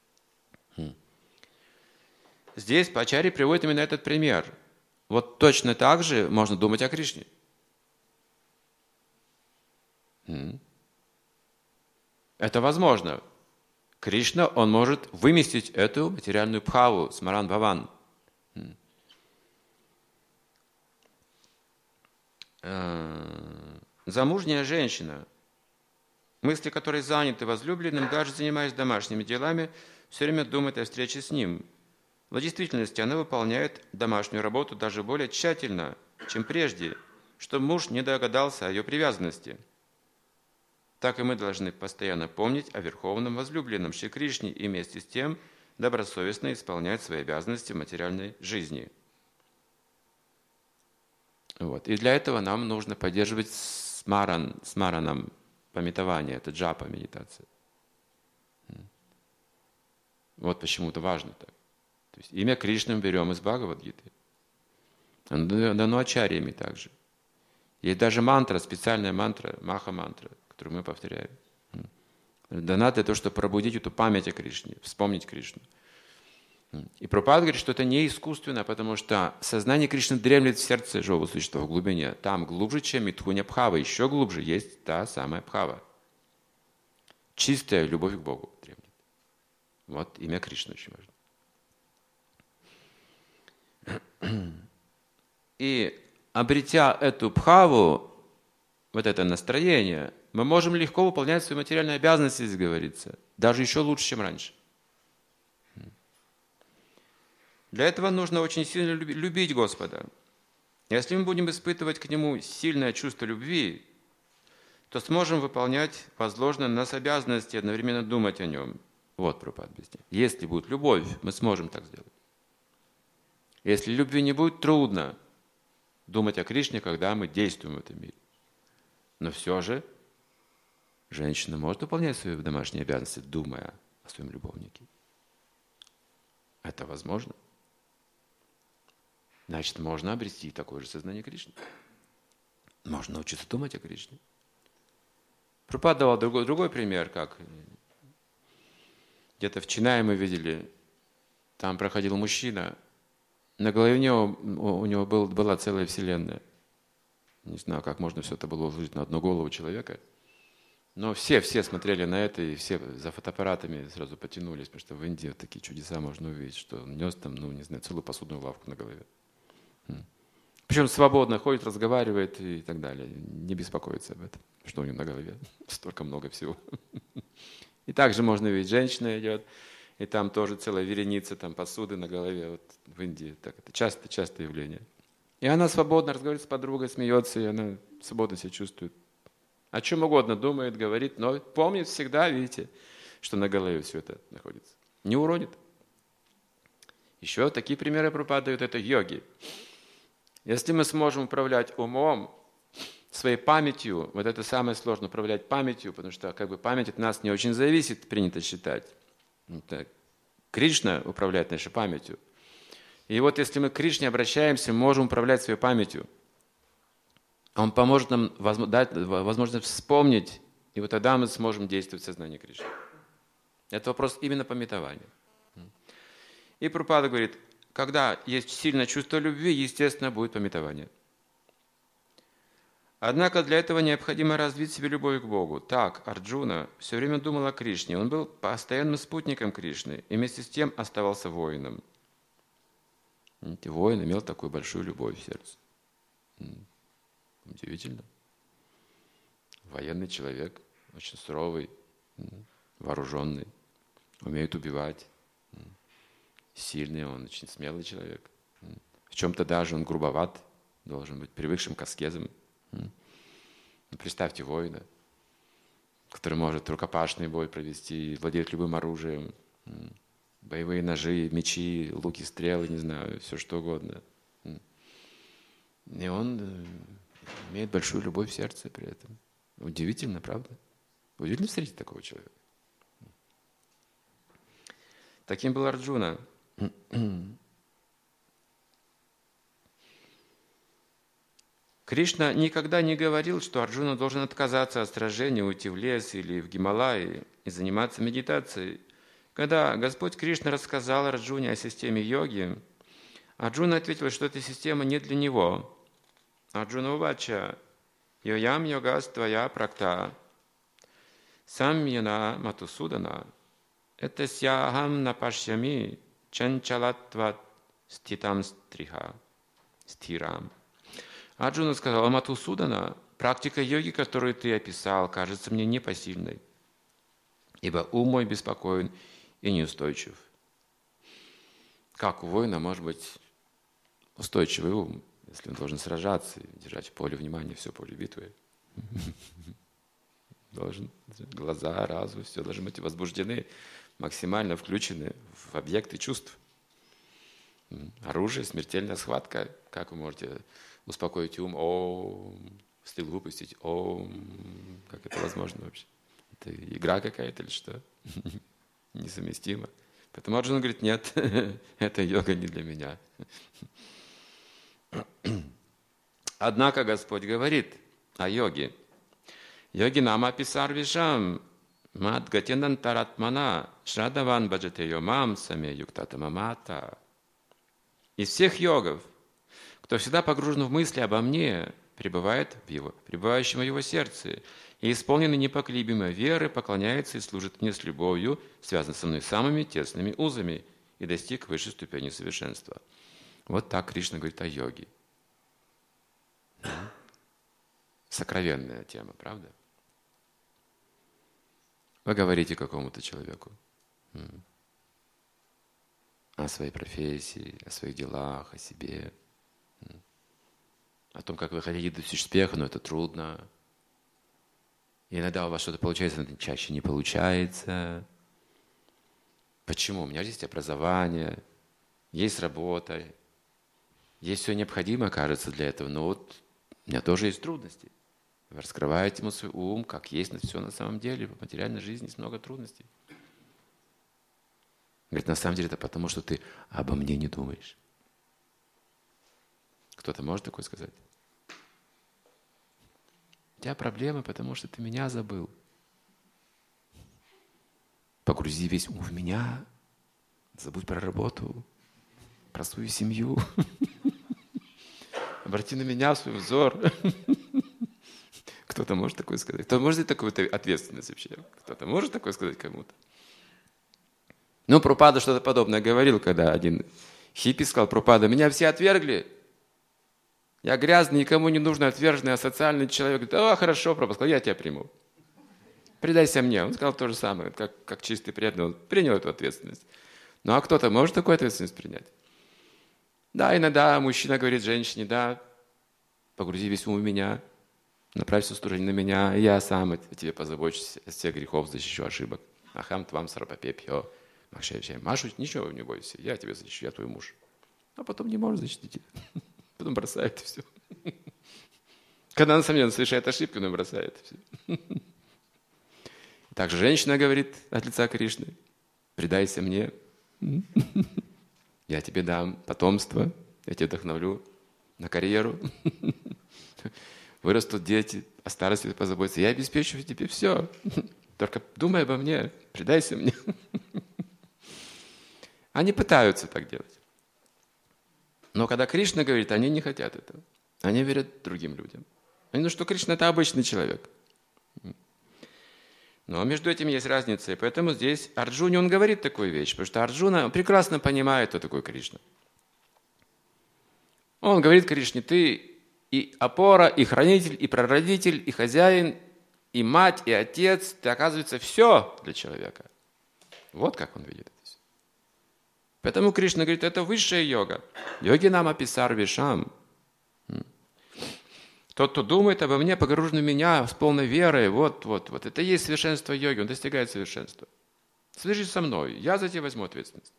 Здесь Ачарьи приводит именно этот пример. Вот точно так же можно думать о Кришне. Это возможно. Кришна, он может выместить эту материальную бхаву, смаран бхаван. Замужняя женщина, мысли которой заняты возлюбленным, даже занимаясь домашними делами, все время думает о встрече с ним. В действительности она выполняет домашнюю работу даже более тщательно, чем прежде, чтобы муж не догадался о ее привязанности. Так и мы должны постоянно помнить о Верховном Возлюбленном Шри Кришне и вместе с тем добросовестно исполнять свои обязанности в материальной жизни. Вот. И для этого нам нужно поддерживать смараном памятование, это джапа, медитация. Вот почему это важно так. То есть имя Кришны мы берем из Бхагавад-гиты. Оно дано ачарьями также. Есть даже мантра, специальная мантра, маха-мантра, которую мы повторяем. Дана для того, чтобы пробудить эту память о Кришне, вспомнить Кришну. И Прабхупада говорит, что это не искусственно, потому что сознание Кришны дремлет в сердце живого существа, в глубине. Там глубже, чем митхуня бхава, еще глубже есть та самая бхава. Чистая любовь к Богу дремлет. Вот имя Кришны очень важно. И обретя эту бхаву, вот это настроение, мы можем легко выполнять свои материальные обязанности, здесь говорится, даже еще лучше, чем раньше. Для этого нужно очень сильно любить Господа. Если мы будем испытывать к Нему сильное чувство любви, то сможем выполнять возложенные на нас обязанности и одновременно думать о Нем. Вот Прабхупада объясняет. Если будет любовь, мы сможем так сделать. Если любви не будет, трудно думать о Кришне, когда мы действуем в этом мире. Но все же женщина может выполнять свои домашние обязанности, думая о своем любовнике. Это возможно. Значит, можно обрести такое же сознание Кришны. Можно научиться думать о Кришне. Прабхупада давал другой пример, как где-то в Чинае мы видели, там проходил мужчина, на голове у него была целая вселенная. Не знаю, как можно все это было уложить на одну голову человека. Но все смотрели на это, и все за фотоаппаратами сразу потянулись, потому что в Индии вот такие чудеса можно увидеть, что он нес там, не знаю, целую посудную лавку на голове. Причем свободно ходит, разговаривает и так далее. Не беспокоится об этом, что у него на голове. Столько много всего. И также можно видеть, женщина идет, и там тоже целая вереница там, посуды на голове. Вот в Индии так, это частое явление. И она свободно разговаривает с подругой, смеется, и она свободно себя чувствует. О чем угодно думает, говорит, но помнит всегда, видите, что на голове все это находится. Не уронит. Еще такие примеры Прабхупада дают, это йоги. Если мы сможем управлять умом, своей памятью, вот это самое сложное, управлять памятью, потому что память от нас не очень зависит, принято считать. Это Кришна управляет нашей памятью. И вот если мы к Кришне обращаемся, мы можем управлять своей памятью. Он поможет нам дать возможность вспомнить, и вот тогда мы сможем действовать в сознании Кришны. Это вопрос именно памятования. И Прабхупада говорит, когда есть сильное чувство любви, естественно, будет памятование. Однако для этого необходимо развить в себе любовь к Богу. Так, Арджуна все время думал о Кришне. Он был постоянным спутником Кришны и вместе с тем оставался воином. Видите, воин имел такую большую любовь в сердце. Удивительно. Военный человек, очень суровый, вооруженный, умеет убивать. Сильный, он очень смелый человек. В чем-то даже он грубоват, должен быть привыкшим к аскезам. Представьте воина, который может рукопашный бой провести, владеет любым оружием, боевые ножи, мечи, луки, стрелы, не знаю, все что угодно. И он имеет большую любовь в сердце при этом. Удивительно, правда? Удивительно встретить такого человека. Таким был Арджуна. Кришна никогда не говорил, что Арджуна должен отказаться от сражения, уйти в лес или в Гималаи и заниматься медитацией. Когда Господь Кришна рассказал Арджуне о системе йоги, Арджуна ответил, что эта система не для него. Арджуна увача йоям йогас твая практа самьяна матусудана это сяхам напашьями чанчалатват ститам стирам. Арджуна сказал, Матусудана, практика йоги, которую ты описал, кажется мне непосильной, ибо ум мой беспокоен и неустойчив. Как у воина может быть устойчивый ум, если он должен сражаться и держать в поле внимания все поле битвы? Должен, глаза, разум, все должны быть возбуждены, максимально включены в объекты чувств. Оружие, смертельная схватка. Как вы можете успокоить ум? Стрелу выпустить? Как это возможно вообще? Это игра какая-то или что? Несовместимо. Поэтому Арджуна говорит, нет, эта йога не для меня. Однако Господь говорит о йоге. Йоги нама писарвишам мат гатинантаратмана шрадаван баджате йомам саме юктатамамата. Из всех йогов, кто всегда погружен в мысли обо мне, пребывающим в его сердце, и исполненный непоколебимой веры, поклоняется и служит мне с любовью, связан со мной самыми тесными узами и достиг высшей ступени совершенства. Вот так Кришна говорит о йоге. Сокровенная тема, правда? Вы говорите какому-то человеку о своей профессии, о своих делах, о себе, о том, как вы хотите достичь успеха, но это трудно. И иногда у вас что-то получается, но чаще не получается. Почему? У меня есть образование, есть работа, есть все необходимое, кажется, для этого, но вот у меня тоже есть трудности. Вы раскрываете ему свой ум, как есть все на самом деле. В материальной жизни есть много трудностей. Говорит, на самом деле это потому, что ты обо мне не думаешь. Кто-то может такое сказать? У тебя проблемы, потому что ты меня забыл. Погрузи весь ум в меня, забудь про работу, про свою семью. Обрати на меня свой взор. Кто-то может такое сказать? Кто может такую ответственность вообще? Кто-то может такое сказать кому-то? Ну, Прабхупада что-то подобное говорил, когда один хиппи сказал: Прабхупада, меня все отвергли. Я грязный, никому не нужный, отверженный, асоциальный человек. Да, хорошо, Прабхупада сказал, я тебя приму. Предайся мне. Он сказал то же самое, как чистый преданный. Он принял эту ответственность. Ну, а кто-то может такую ответственность принять? Да, иногда мужчина говорит женщине, да, погрузи весь ум в меня, направь все служение на меня, и я сам о тебе позабочусь, от всех грехов защищу, ошибок. Ахам твам сарапапепьо. Машу, ничего не бойся, я тебя защищу, я твой муж. А потом не может защитить. Потом бросает и все. Когда на самом деле он совершает ошибку, он бросает и все. Также женщина говорит от лица Кришны: предайся мне, я тебе дам потомство, я тебя вдохновлю на карьеру, вырастут дети, о старости позаботься, я обеспечу тебе все. Только думай обо мне, предайся мне. Они пытаются так делать. Но когда Кришна говорит, они не хотят этого. Они верят другим людям. Они думают, что Кришна – это обычный человек. Но между этим есть разница. И поэтому здесь Арджуне он говорит такую вещь, потому что Арджуна прекрасно понимает, кто такой Кришна. Он говорит Кришне: ты и опора, и хранитель, и прародитель, и хозяин, и мать, и отец. Ты, оказывается, все для человека. Вот как он видит это все. Поэтому Кришна говорит, это высшая йога. Йоги нам описар вишам. Тот, кто думает обо мне, погружен в меня с полной верой, вот. Это и есть совершенство йоги, он достигает совершенства. Свяжись со мной, я за тебя возьму ответственность.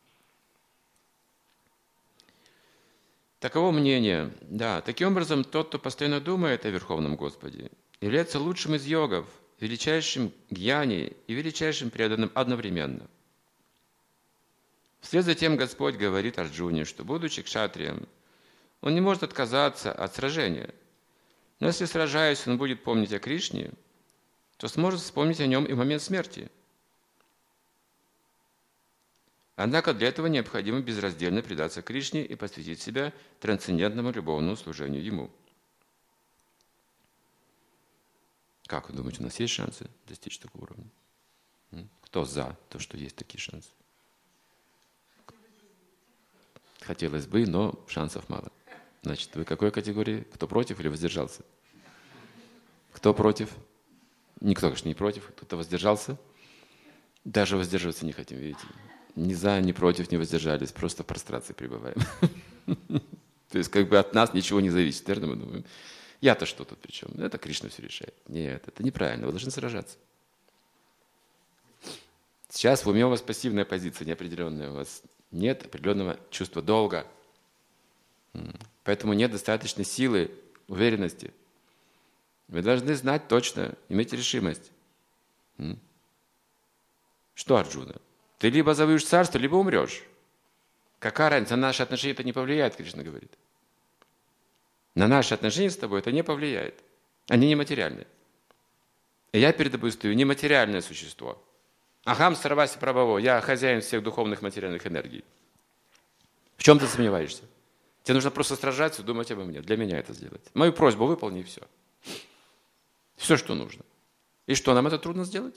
Таково мнение. Да, таким образом, тот, кто постоянно думает о Верховном Господе, является лучшим из йогов, величайшим гьяни и величайшим преданным одновременно. Вслед за тем Господь говорит Арджуне, что, будучи кшатрием, он не может отказаться от сражения. Но если, сражаясь, он будет помнить о Кришне, то сможет вспомнить о нем и в момент смерти. Однако для этого необходимо безраздельно предаться Кришне и посвятить себя трансцендентному любовному служению Ему. Как вы думаете, у нас есть шансы достичь такого уровня? Кто за то, что есть такие шансы? Хотелось бы, но шансов мало. Значит, вы какой категории? Кто против или воздержался? Кто против? Никто, конечно, не против. Кто-то воздержался? Даже воздерживаться не хотим, видите? Ни за, ни против не воздержались. Просто в прострации пребываем. То есть как бы от нас ничего не зависит. Наверное, мы думаем, я-то что тут при чем? Это Кришна все решает. Нет, это неправильно. Вы должны сражаться. Сейчас в уме у вас пассивная позиция, неопределенная. У вас нет определенного чувства долга. Поэтому нет достаточной силы, уверенности. Вы должны знать точно, иметь решимость. Что, Арджуна? Ты либо завоюешь царство, либо умрешь. Какая разница? На наши отношения это не повлияет, Кришна говорит. На наши отношения с тобой это не повлияет. Они нематериальны. И я перед тобой стою нематериальное существо. Ахам сарваси прабхаво. Я хозяин всех духовных материальных энергий. В чем ты сомневаешься? Тебе нужно просто сражаться и думать обо мне. Для меня это сделать. Мою просьбу выполни и все. Все, что нужно. И что, нам это трудно сделать?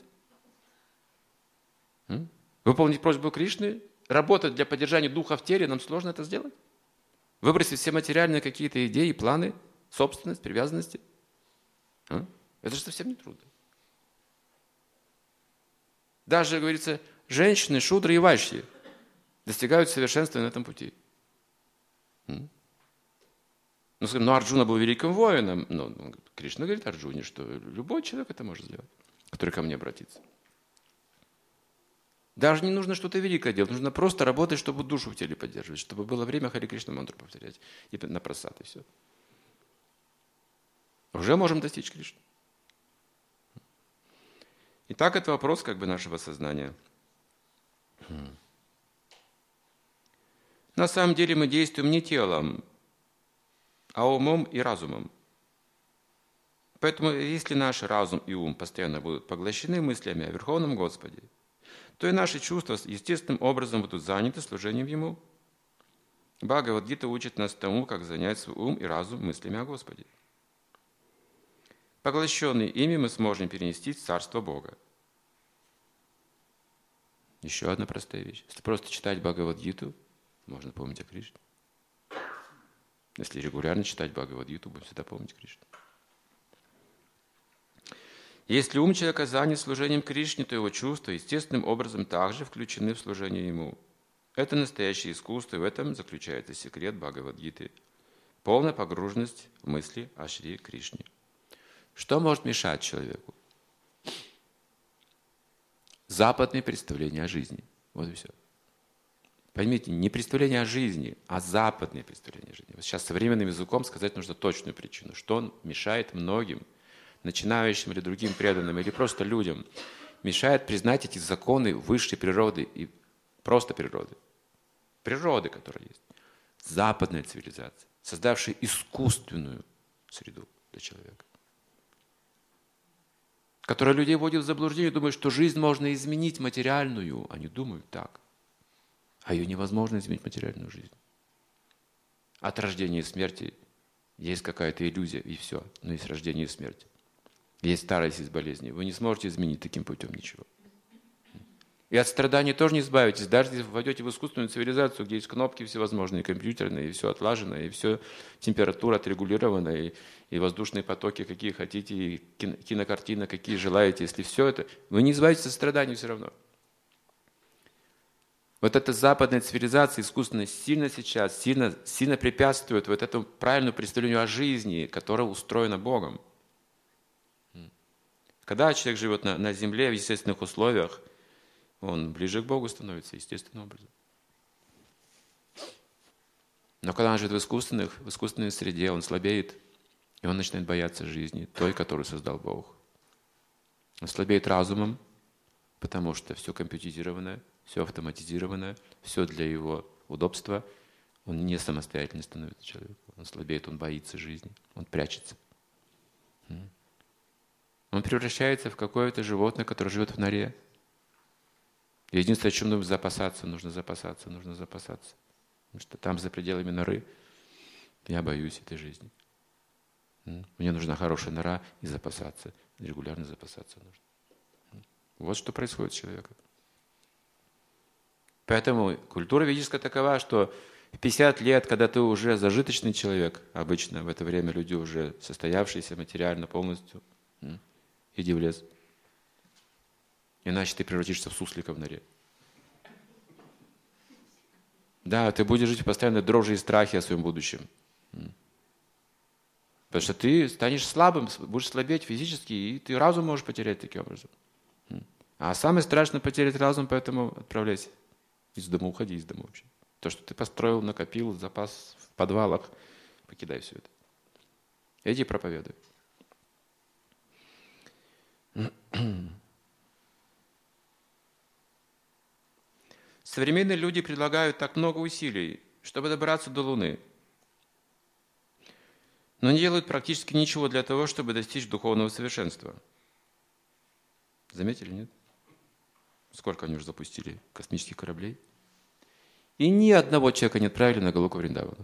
Выполнить просьбу Кришны? Работать для поддержания духа в теле? Нам сложно это сделать? Выбросить все материальные какие-то идеи, планы, собственность, привязанности? Это же совсем не трудно. Даже, говорится, женщины, шудры и вайшьи достигают совершенства на этом пути. Ну, скажем, Арджуна был великим воином. Но Кришна говорит Арджуне, что любой человек это может сделать, который ко мне обратится. Даже не нужно что-то великое делать, нужно просто работать, чтобы душу в теле поддерживать, чтобы было время Харе Кришна мантру повторять и на просад, и все. Уже можем достичь Кришны. Итак, это вопрос как бы нашего сознания. На самом деле мы действуем не телом, а умом и разумом. Поэтому если наш разум и ум постоянно будут поглощены мыслями о Верховном Господе, то и наши чувства естественным образом будут заняты служением Ему. Бхагавад-гита учит нас тому, как занять свой ум и разум мыслями о Господе. Поглощенные ими мы сможем перенести в Царство Бога. Еще одна простая вещь. Если просто читать Бхагавад-гиту, можно помнить о Кришне. Если регулярно читать Бхагавад-гиту, будем всегда помнить Кришну. Если ум человека занят служением Кришне, то его чувства естественным образом также включены в служение Ему. Это настоящее искусство, и в этом заключается секрет Бхагавад-гиты. Полная погруженность в мысли о Шри Кришне. Что может мешать человеку? Западные представления о жизни. Вот и все. Поймите, не представление о жизни, а западные представления о жизни. Вот сейчас современным языком сказать нужно точную причину, что он мешает многим, начинающим или другим преданным, или просто людям, мешает признать эти законы высшей природы и просто природы. Природы, которая есть. Западная цивилизация, создавшая искусственную среду для человека, которая людей вводит в заблуждение, думает, что жизнь можно изменить материальную. Они думают так. А ее невозможно изменить материальную жизнь. От рождения и смерти есть какая-то иллюзия, и все. Но есть рождение и смерть. Есть старость, есть болезни. Вы не сможете изменить таким путем ничего. И от страданий тоже не избавитесь. Даже если вы войдете в искусственную цивилизацию, где есть кнопки всевозможные, компьютерные, и все отлажено, и все температура отрегулирована, и воздушные потоки, какие хотите, и кинокартина, какие желаете. Если все это, вы не избавитесь от страданий все равно. Вот эта западная цивилизация искусственная сильно сейчас, сильно препятствует вот этому правильному представлению о жизни, которая устроена Богом. Когда человек живет на земле в естественных условиях, он ближе к Богу становится естественным образом. Но когда он живет в искусственной среде, он слабеет, и он начинает бояться жизни, той, которую создал Бог. Он слабеет разумом, потому что все компьютеризованное, все автоматизированное, все для его удобства. Он не самостоятельно становится человеком. Он слабеет, он боится жизни, он прячется. Он превращается в какое-то животное, которое живет в норе. Единственное, о чем нужно запасаться. Потому что там, за пределами норы, я боюсь этой жизни. Мне нужна хорошая нора и запасаться. Регулярно запасаться нужно. Вот что происходит с человеком. Поэтому культура ведическая такова, что в 50 лет, когда ты уже зажиточный человек, обычно в это время люди уже состоявшиеся материально полностью, иди в лес. Иначе ты превратишься в суслика в норе. Да, ты будешь жить в постоянной дрожи и страхе о своем будущем. Потому что ты станешь слабым, будешь слабеть физически, и ты разум можешь потерять таким образом. А самое страшное потерять разум, поэтому отправляйся из дома, уходи из дома вообще. То, что ты построил, накопил, запас в подвалах, покидай все это. Иди проповедуй. Современные люди предлагают так много усилий, чтобы добраться до Луны, но не делают практически ничего для того, чтобы достичь духовного совершенства. Заметили, нет? Сколько они уже запустили космических кораблей? И ни одного человека не отправили на Галоку Вриндавану.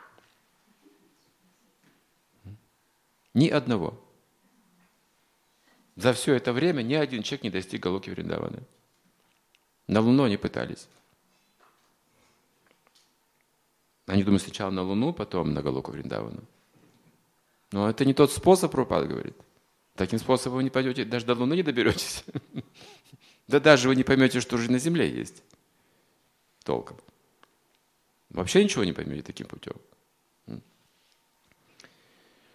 Ни одного. За все это время ни один человек не достиг Галоки Вриндаваны. На Луну они пытались. Они думают сначала на Луну, потом на Галоку Вриндавану. Но это не тот способ, Прабхупада говорит. Таким способом вы не пойдете, даже до Луны не доберетесь. Да даже вы не поймете, что жизнь на Земле есть. Толком. Вообще ничего не поймете таким путем.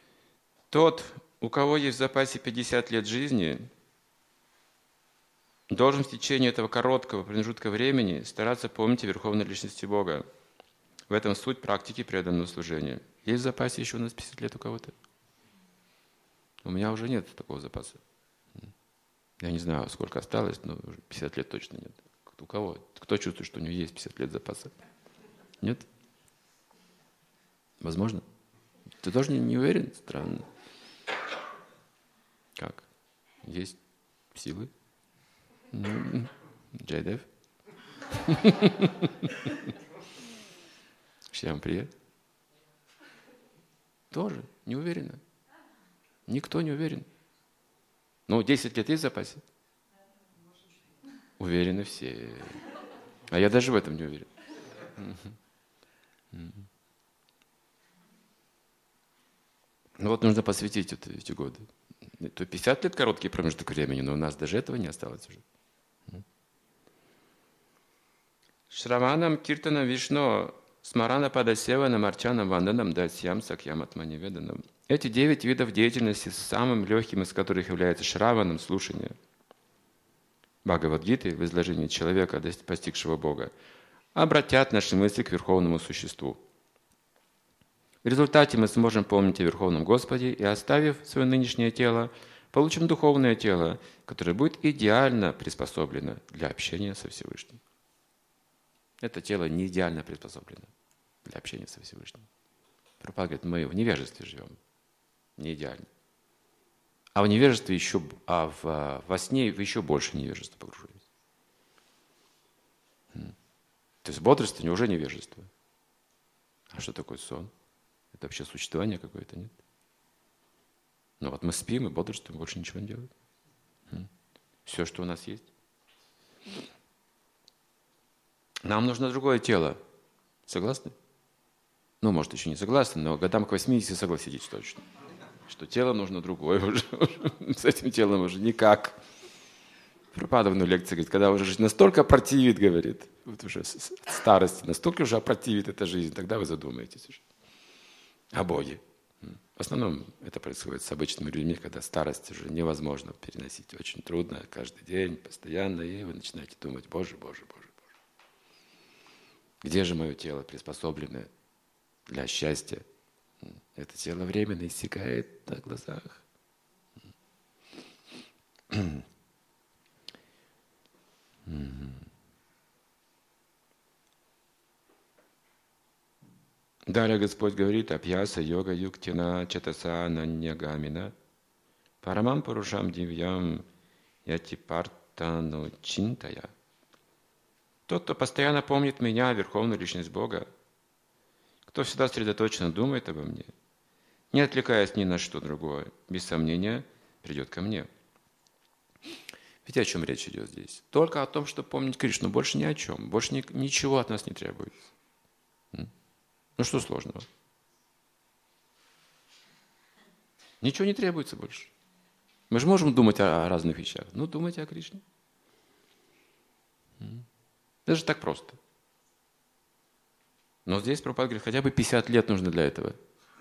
Тот, у кого есть в запасе 50 лет жизни, должен в течение этого короткого промежутка времени стараться помнить о Верховной Личности Бога. В этом суть практики преданного служения. Есть в запасе еще у нас 50 лет у кого-то? У меня уже нет такого запаса. Я не знаю, сколько осталось, но 50 лет точно нет. У кого? Кто чувствует, что у него есть 50 лет запаса? Нет? Возможно? Ты тоже не уверен? Странно. Как? Есть силы? Джайдев? Всем привет. Тоже не уверена. Никто не уверен. Ну, 10 лет есть в запасе? Уверены все. А я даже в этом не уверен. Ну вот нужно посвятить эти годы. То 50 лет короткий промежуток времени, но у нас даже этого не осталось уже. Шраванам киртанам вишно смарана падасеванам арчанам ванданам дасьям сакьям атманиведанам. Эти 9 видов деятельности, самым легким из которых является шраваном, слушание Бхагавад-гиты в изложении человека, постигшего Бога, обратят наши мысли к Верховному Существу. В результате мы сможем помнить о Верховном Господе и, оставив свое нынешнее тело, получим духовное тело, которое будет идеально приспособлено для общения со Всевышним. Это тело не идеально приспособлено для общения со Всевышним. Прабхупада говорит, мы в невежестве живем. Не идеально. А в невежестве еще, во сне вы еще больше невежества погружаетесь. То есть бодрствование уже невежество. А что такое сон? Это вообще существование какое-то, нет? Ну вот мы спим и бодрствуем, больше ничего не делаем. Все, что у нас есть. Нам нужно другое тело. Согласны? Ну, может, еще не согласны, но годам к 80 согласитесь точно. Что тело нужно другое уже. С этим телом уже никак. Прабхупада в лекции говорит, когда уже жизнь настолько противит, говорит, вот уже от старости, настолько уже опротивит эта жизнь, тогда вы задумаетесь уже о Боге. В основном это происходит с обычными людьми, когда старость уже невозможно переносить. Очень трудно, каждый день, постоянно, и вы начинаете думать, Боже, Боже, Боже, Боже. Где же мое тело, приспособленное для счастья? Это тело временно иссякает на глазах. Далее Господь говорит, абьяса йога юктина чатаса наньягамина парамам пурушам дивьям ятипартану чинтая. Тот, кто постоянно помнит меня, Верховную Личность Бога, кто всегда сосредоточенно думает обо мне, не отвлекаясь ни на что другое, без сомнения, придет ко мне. Ведь о чем речь идет здесь? Только о том, чтобы помнить Кришну, больше ни о чем, больше ничего от нас не требуется. Ну что сложного? Ничего не требуется больше. Мы же можем думать о разных вещах. Ну, думайте о Кришне. Это же так просто. Но здесь Прабхупада говорит, хотя бы 50 лет нужно для этого.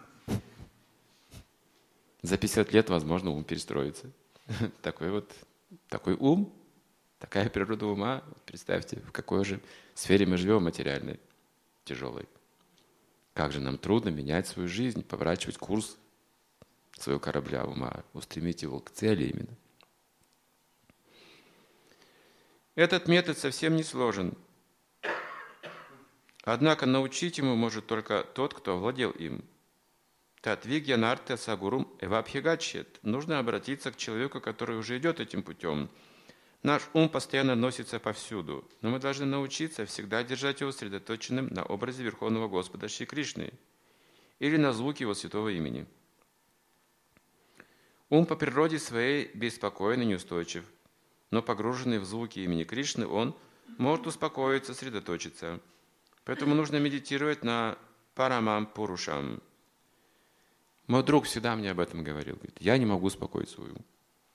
За 50 лет, возможно, ум перестроится. Такой ум, такая природа ума. Представьте, в какой же сфере мы живем материальной, тяжелой. Как же нам трудно менять свою жизнь, поворачивать курс своего корабля ума, устремить его к цели именно. Этот метод совсем не сложен. Однако научить ему может только тот, кто овладел им. Татвигьянарта сагурум эвабхигачет. Нужно обратиться к человеку, который уже идет этим путем. Наш ум постоянно носится повсюду, но мы должны научиться всегда держать его сосредоточенным на образе Верховного Господа Шри Кришны или на звуке Его святого имени. Ум по природе своей беспокоен и неустойчив, но погруженный в звуки имени Кришны, он может успокоиться, сосредоточиться. Поэтому нужно медитировать на Парамам Пурушам. Мой друг всегда мне об этом говорил. Говорит, я не могу успокоить свой ум.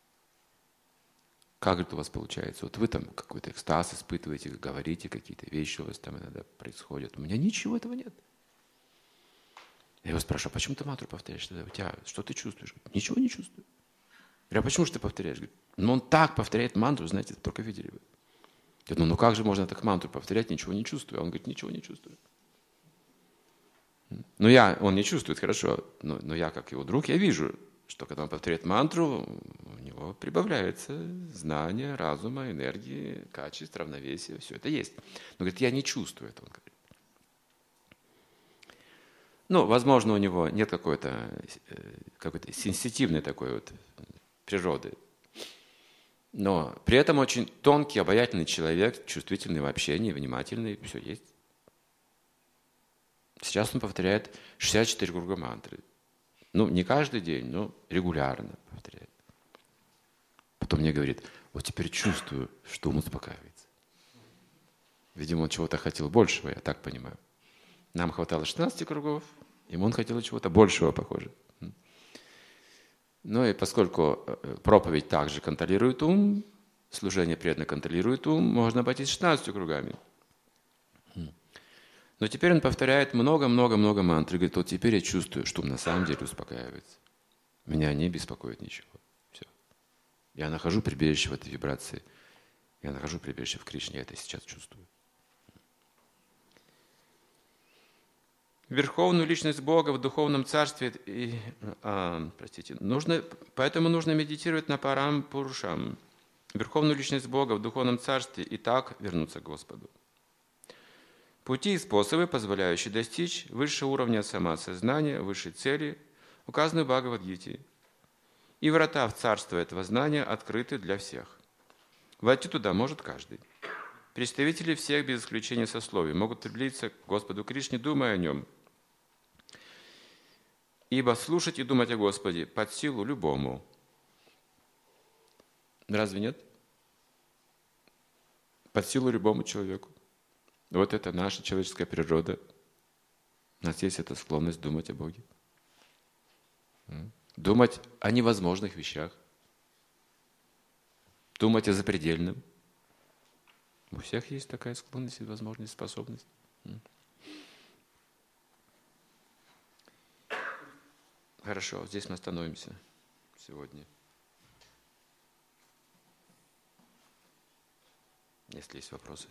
Как это у вас получается? Вот вы там какой-то экстаз испытываете, говорите, какие-то вещи у вас там иногда происходят. У меня ничего этого нет. Я его спрашиваю, почему ты мантру повторяешь? У тебя, что ты чувствуешь? Ничего не чувствую. Я говорю, а почему же ты повторяешь? Говорит, ну он так повторяет мантру, знаете, только видели вы. Я думаю, ну как же можно так мантру повторять, ничего не чувствую? Он говорит, ничего не чувствую. Ну он не чувствует, хорошо, но я как его друг, я вижу, что когда он повторяет мантру, у него прибавляется знание, разума, энергии, качеств, равновесия, все это есть. Но говорит, я не чувствую это, он говорит. Ну, возможно, у него нет какой-то сенситивной такой вот природы. Но при этом очень тонкий, обаятельный человек, чувствительный в общении, внимательный, все есть. Сейчас он повторяет 64 круга мантры. Ну, не каждый день, но регулярно повторяет. Потом мне говорит, вот теперь чувствую, что он успокаивается. Видимо, он чего-то хотел большего, я так понимаю. Нам хватало 16 кругов, ему он хотел чего-то большего, похоже. Ну и поскольку проповедь также контролирует ум, служение преданно контролирует ум, можно обойтись 16 кругами. Но теперь он повторяет много-много-много мантр. И говорит, вот теперь я чувствую, что он на самом деле успокаивается. Меня не беспокоит ничего. Все. Я нахожу прибежище в этой вибрации. Я нахожу прибежище в Кришне. Я это сейчас чувствую. Верховную личность Бога в духовном царстве, поэтому нужно медитировать на Парам Пурушам. Верховную личность Бога в духовном царстве и так вернуться к Господу. Пути и способы, позволяющие достичь высшего уровня самоосознания, высшей цели, указаны в Бхагавад-гите. И врата в царство этого знания открыты для всех. Войти туда может каждый. Представители всех, без исключения сословий, могут приблизиться к Господу Кришне, думая о Нем. Ибо слушать и думать о Господе под силу любому. Разве нет? Под силу любому человеку. Вот это наша человеческая природа. У нас есть эта склонность думать о Боге. Думать о невозможных вещах. Думать о запредельном. У всех есть такая склонность и возможность, способность. Хорошо, здесь мы остановимся сегодня. Если есть вопросы.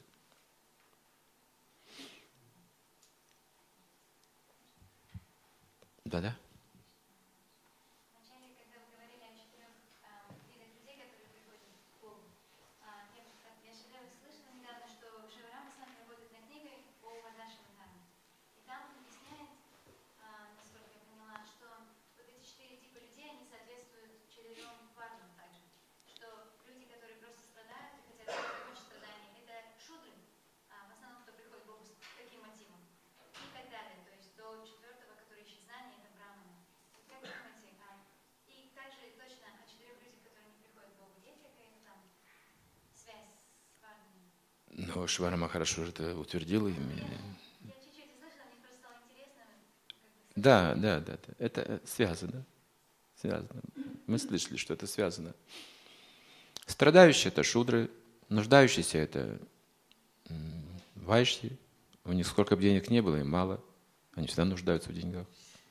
Да-да. Вначале, когда вы говорили о 4 видах людей, которые приходят к Богу, я слышала недавно, что Шиварама сам работает над книгой о Вардашевой Дхарме. И там он объясняет, насколько я поняла, что вот эти 4 типа людей, они соответствуют 4 вардам также. Что люди, которые просто страдают и хотят помочь страданиям, это шудры, в основном, кто приходит к Богу с таким мотивом. И так далее. То есть до 4-го, который ищет знания, это браманы. Как вы думаете, и также точно о 4 людях, которые не приходят к Богу, есть какая-то там связь с вардами? Ну, Шварма хорошо это утвердил. Я чуть-чуть услышала, мне просто стало интересно. Да. Это связано. Мы слышали, что это связано. Страдающие – это шудры, нуждающиеся – это вайшьи. У них сколько бы денег не было, им мало. Они всегда нуждаются в деньгах.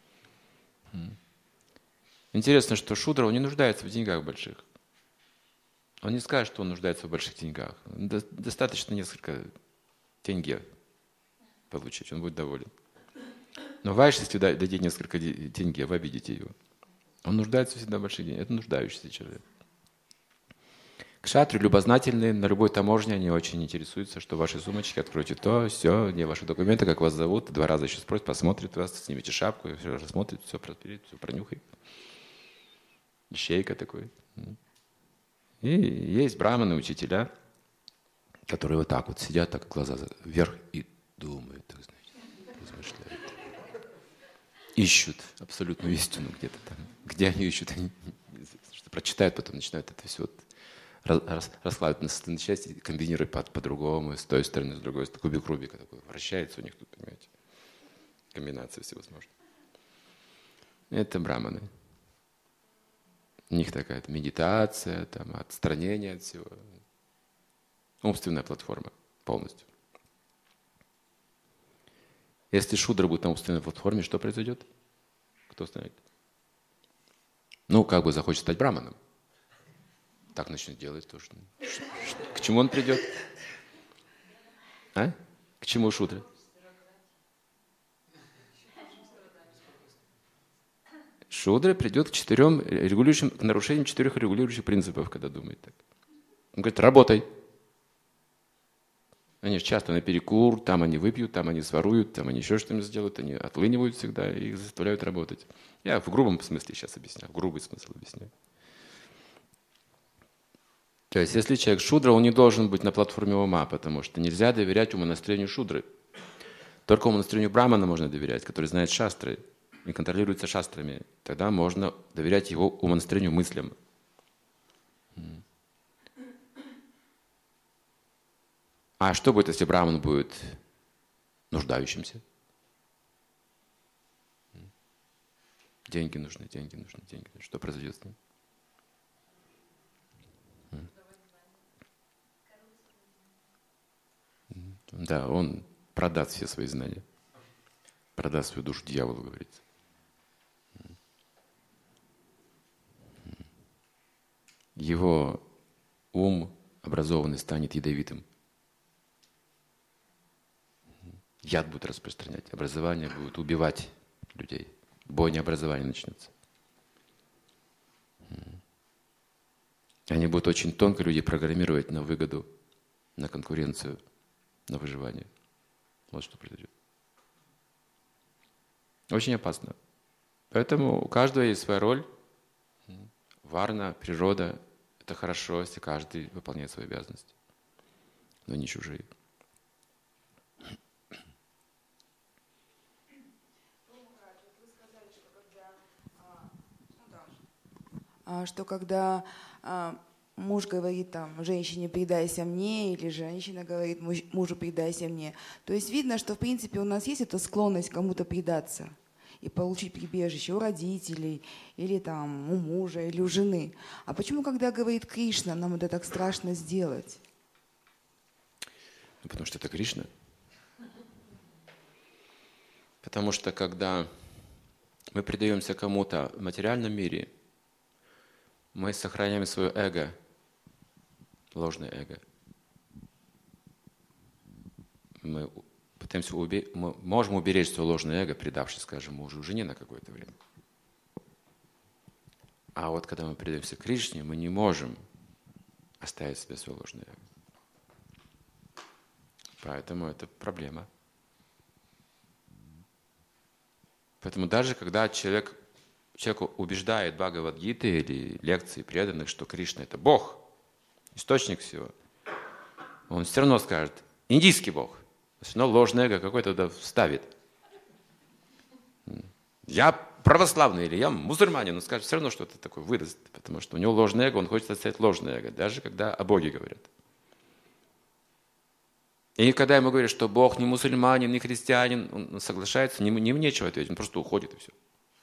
Интересно, что шудра, он не нуждается в деньгах больших. Он не скажет, что он нуждается в больших деньгах. Достаточно несколько тенге получить, он будет доволен. Но вайш, если дадите несколько тенге, вы обидите его. Он нуждается всегда в больших деньгах. Это нуждающийся человек. Кшатры любознательные, на любой таможне они очень интересуются, что ваши сумочки, откройте то, все, где ваши документы, как вас зовут, 2 раза еще спросят, посмотрят вас, снимите шапку, все рассмотрят, все проверит, все пронюхает. Ищейка такой. И есть браманы, учителя, которые вот так вот сидят, так глаза вверх и думают, так, знаете, размышляют. Ищут абсолютную истину где-то там. Где они ищут, они что прочитают, потом начинают это все вот раскладывать на составные части, комбинировать по-другому, с той стороны, с другой стороны. Кубик Рубика такой вращается у них тут, понимаете. Комбинации всевозможные. Это браманы. У них такая медитация, там, отстранение от всего. Умственная платформа полностью. Если шудра будет на умственной платформе, что произойдет? Кто знает? Ну, как бы захочет стать браманом. Так начнет делать тоже. К чему он придет? А? К чему шудра? Шудра придет к нарушению 4 регулирующих принципов, когда думает так. Он говорит, работай. Они часто наперекур, там они выпьют, там они своруют, там они еще что-нибудь сделают, они отлынивают всегда, и их заставляют работать. Я в грубом смысле сейчас объясняю, грубый смысл объясняю. То есть, если человек шудра, он не должен быть на платформе ума, потому что нельзя доверять умонастроению шудры. Только умонастроению брамана можно доверять, который знает шастры и контролируется шастрами. Тогда можно доверять его умонастроению мыслям. А что будет, если браман будет нуждающимся? Деньги нужны. Что произойдет с ним? Да, он продаст все свои знания. Продаст свою душу дьяволу, говорится. Его ум образованный станет ядовитым. Яд будет распространять, образование будет убивать людей. Бойня образования начнется. Они будут очень тонко людей программировать на выгоду, на конкуренцию, на выживание. Вот что произойдет. Очень опасно. Поэтому у каждого есть своя роль. Варна, природа – это хорошо, если каждый выполняет свои обязанности, но не чужие. Что когда муж говорит там, женщине «предайся мне», или женщина говорит мужу «предайся мне», то есть видно, что в принципе у нас есть эта склонность кому-то предаться и получить прибежище у родителей, или там у мужа, или у жены. А почему, когда говорит Кришна, нам это так страшно сделать? Потому что это Кришна. Потому что когда мы предаемся кому-то в материальном мире, мы сохраняем свое эго, ложное эго. Мы пытаемся мы можем уберечь свое ложное эго, предавшись, скажем, мужу и жене на какое-то время. А вот когда мы предаемся Кришне, мы не можем оставить себе свое ложное эго. Поэтому это проблема. Поэтому даже когда человек убеждает Бхагавад-гиты или лекции преданных, что Кришна – это Бог, источник всего, он все равно скажет «индийский Бог». Все равно ложное эго какое-то туда вставит. Я православный или я мусульманин, он скажет все равно что-то такое выдаст, потому что у него ложное эго, он хочет оставить ложное эго, даже когда о Боге говорят. И когда ему говорят, что Бог не мусульманин, не христианин, он соглашается, ему нечего ответить, он просто уходит и все.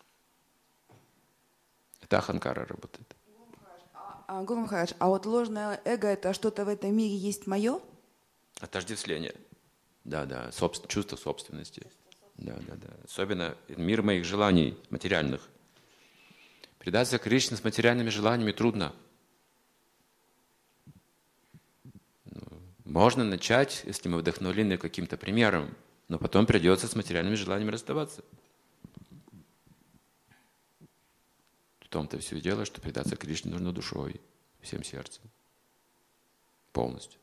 Это аханкара работает. Гуру Махарадж, а вот ложное эго – это что-то в этом мире есть мое? Отождествление. Да, чувство собственности. Да. Особенно мир моих желаний материальных. Предаться Кришне с материальными желаниями трудно. Можно начать, если мы вдохновлены каким-то примером, но потом придется с материальными желаниями расставаться. В том-то все и дело, что предаться Кришне нужно душой, всем сердцем. Полностью.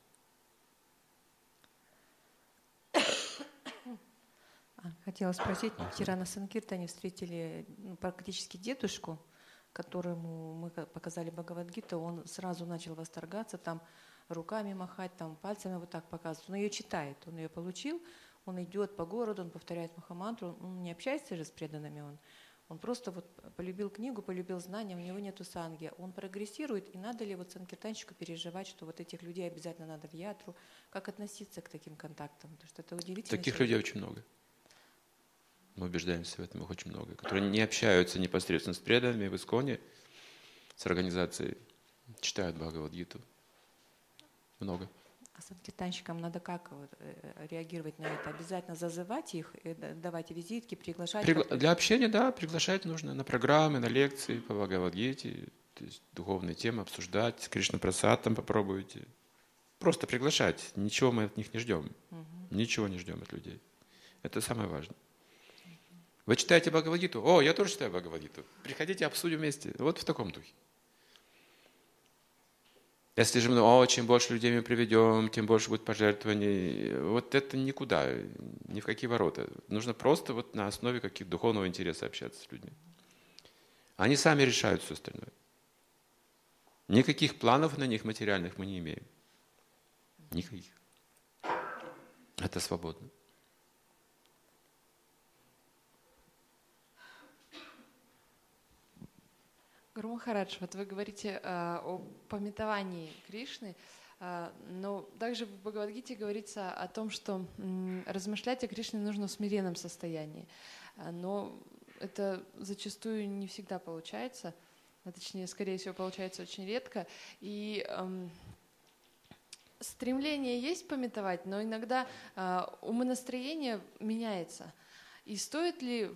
Хотела спросить, вчера на Санкиртане встретили практически дедушку, которому мы показали Бхагавад-гиту, он сразу начал восторгаться, там руками махать, там пальцами вот так показывать. Он ее читает, он ее получил, он идет по городу, он повторяет Махамантру, он не общается же с преданными, он просто вот полюбил книгу, полюбил знания, у него нету санги. Он прогрессирует, и надо ли вот санкиртанщику переживать, что вот этих людей обязательно надо в ятру? Как относиться к таким контактам? Потому что это удивительно. Таких людей очень много. Мы убеждаемся в этом, их очень много, которые не общаются непосредственно с преданными в Исконе, с организацией, читают Бхагавад-гиту. Много. А санкиртанщикам надо как реагировать на это? Обязательно зазывать их, давать визитки, приглашать? Для общения, да, приглашать нужно на программы, на лекции по Бхагавад-гите. то есть духовные темы обсуждать, с Кришна Прасад там попробуйте. Просто приглашать. Ничего мы от них не ждем. Ничего не ждем от людей. Это самое важное. Вы читаете Бхагавад-гиту? О, я тоже читаю Бхагавад-гиту. Приходите, обсудим вместе. Вот в таком духе. Если же мы, чем больше людей мы приведем, тем больше будет пожертвований. Вот это никуда, ни в какие ворота. Нужно просто вот на основе каких-то духовного интереса общаться с людьми. Они сами решают все остальное. Никаких планов на них материальных мы не имеем. Никаких. Это свободно. Гуру Махарадж, вот вы говорите о памятовании Кришны, но также в Бхагавад-гите говорится о том, что размышлять о Кришне нужно в смиренном состоянии. Но это зачастую не всегда получается, а точнее, скорее всего, получается очень редко. И стремление есть памятовать, но иногда умонастроение меняется. И стоит ли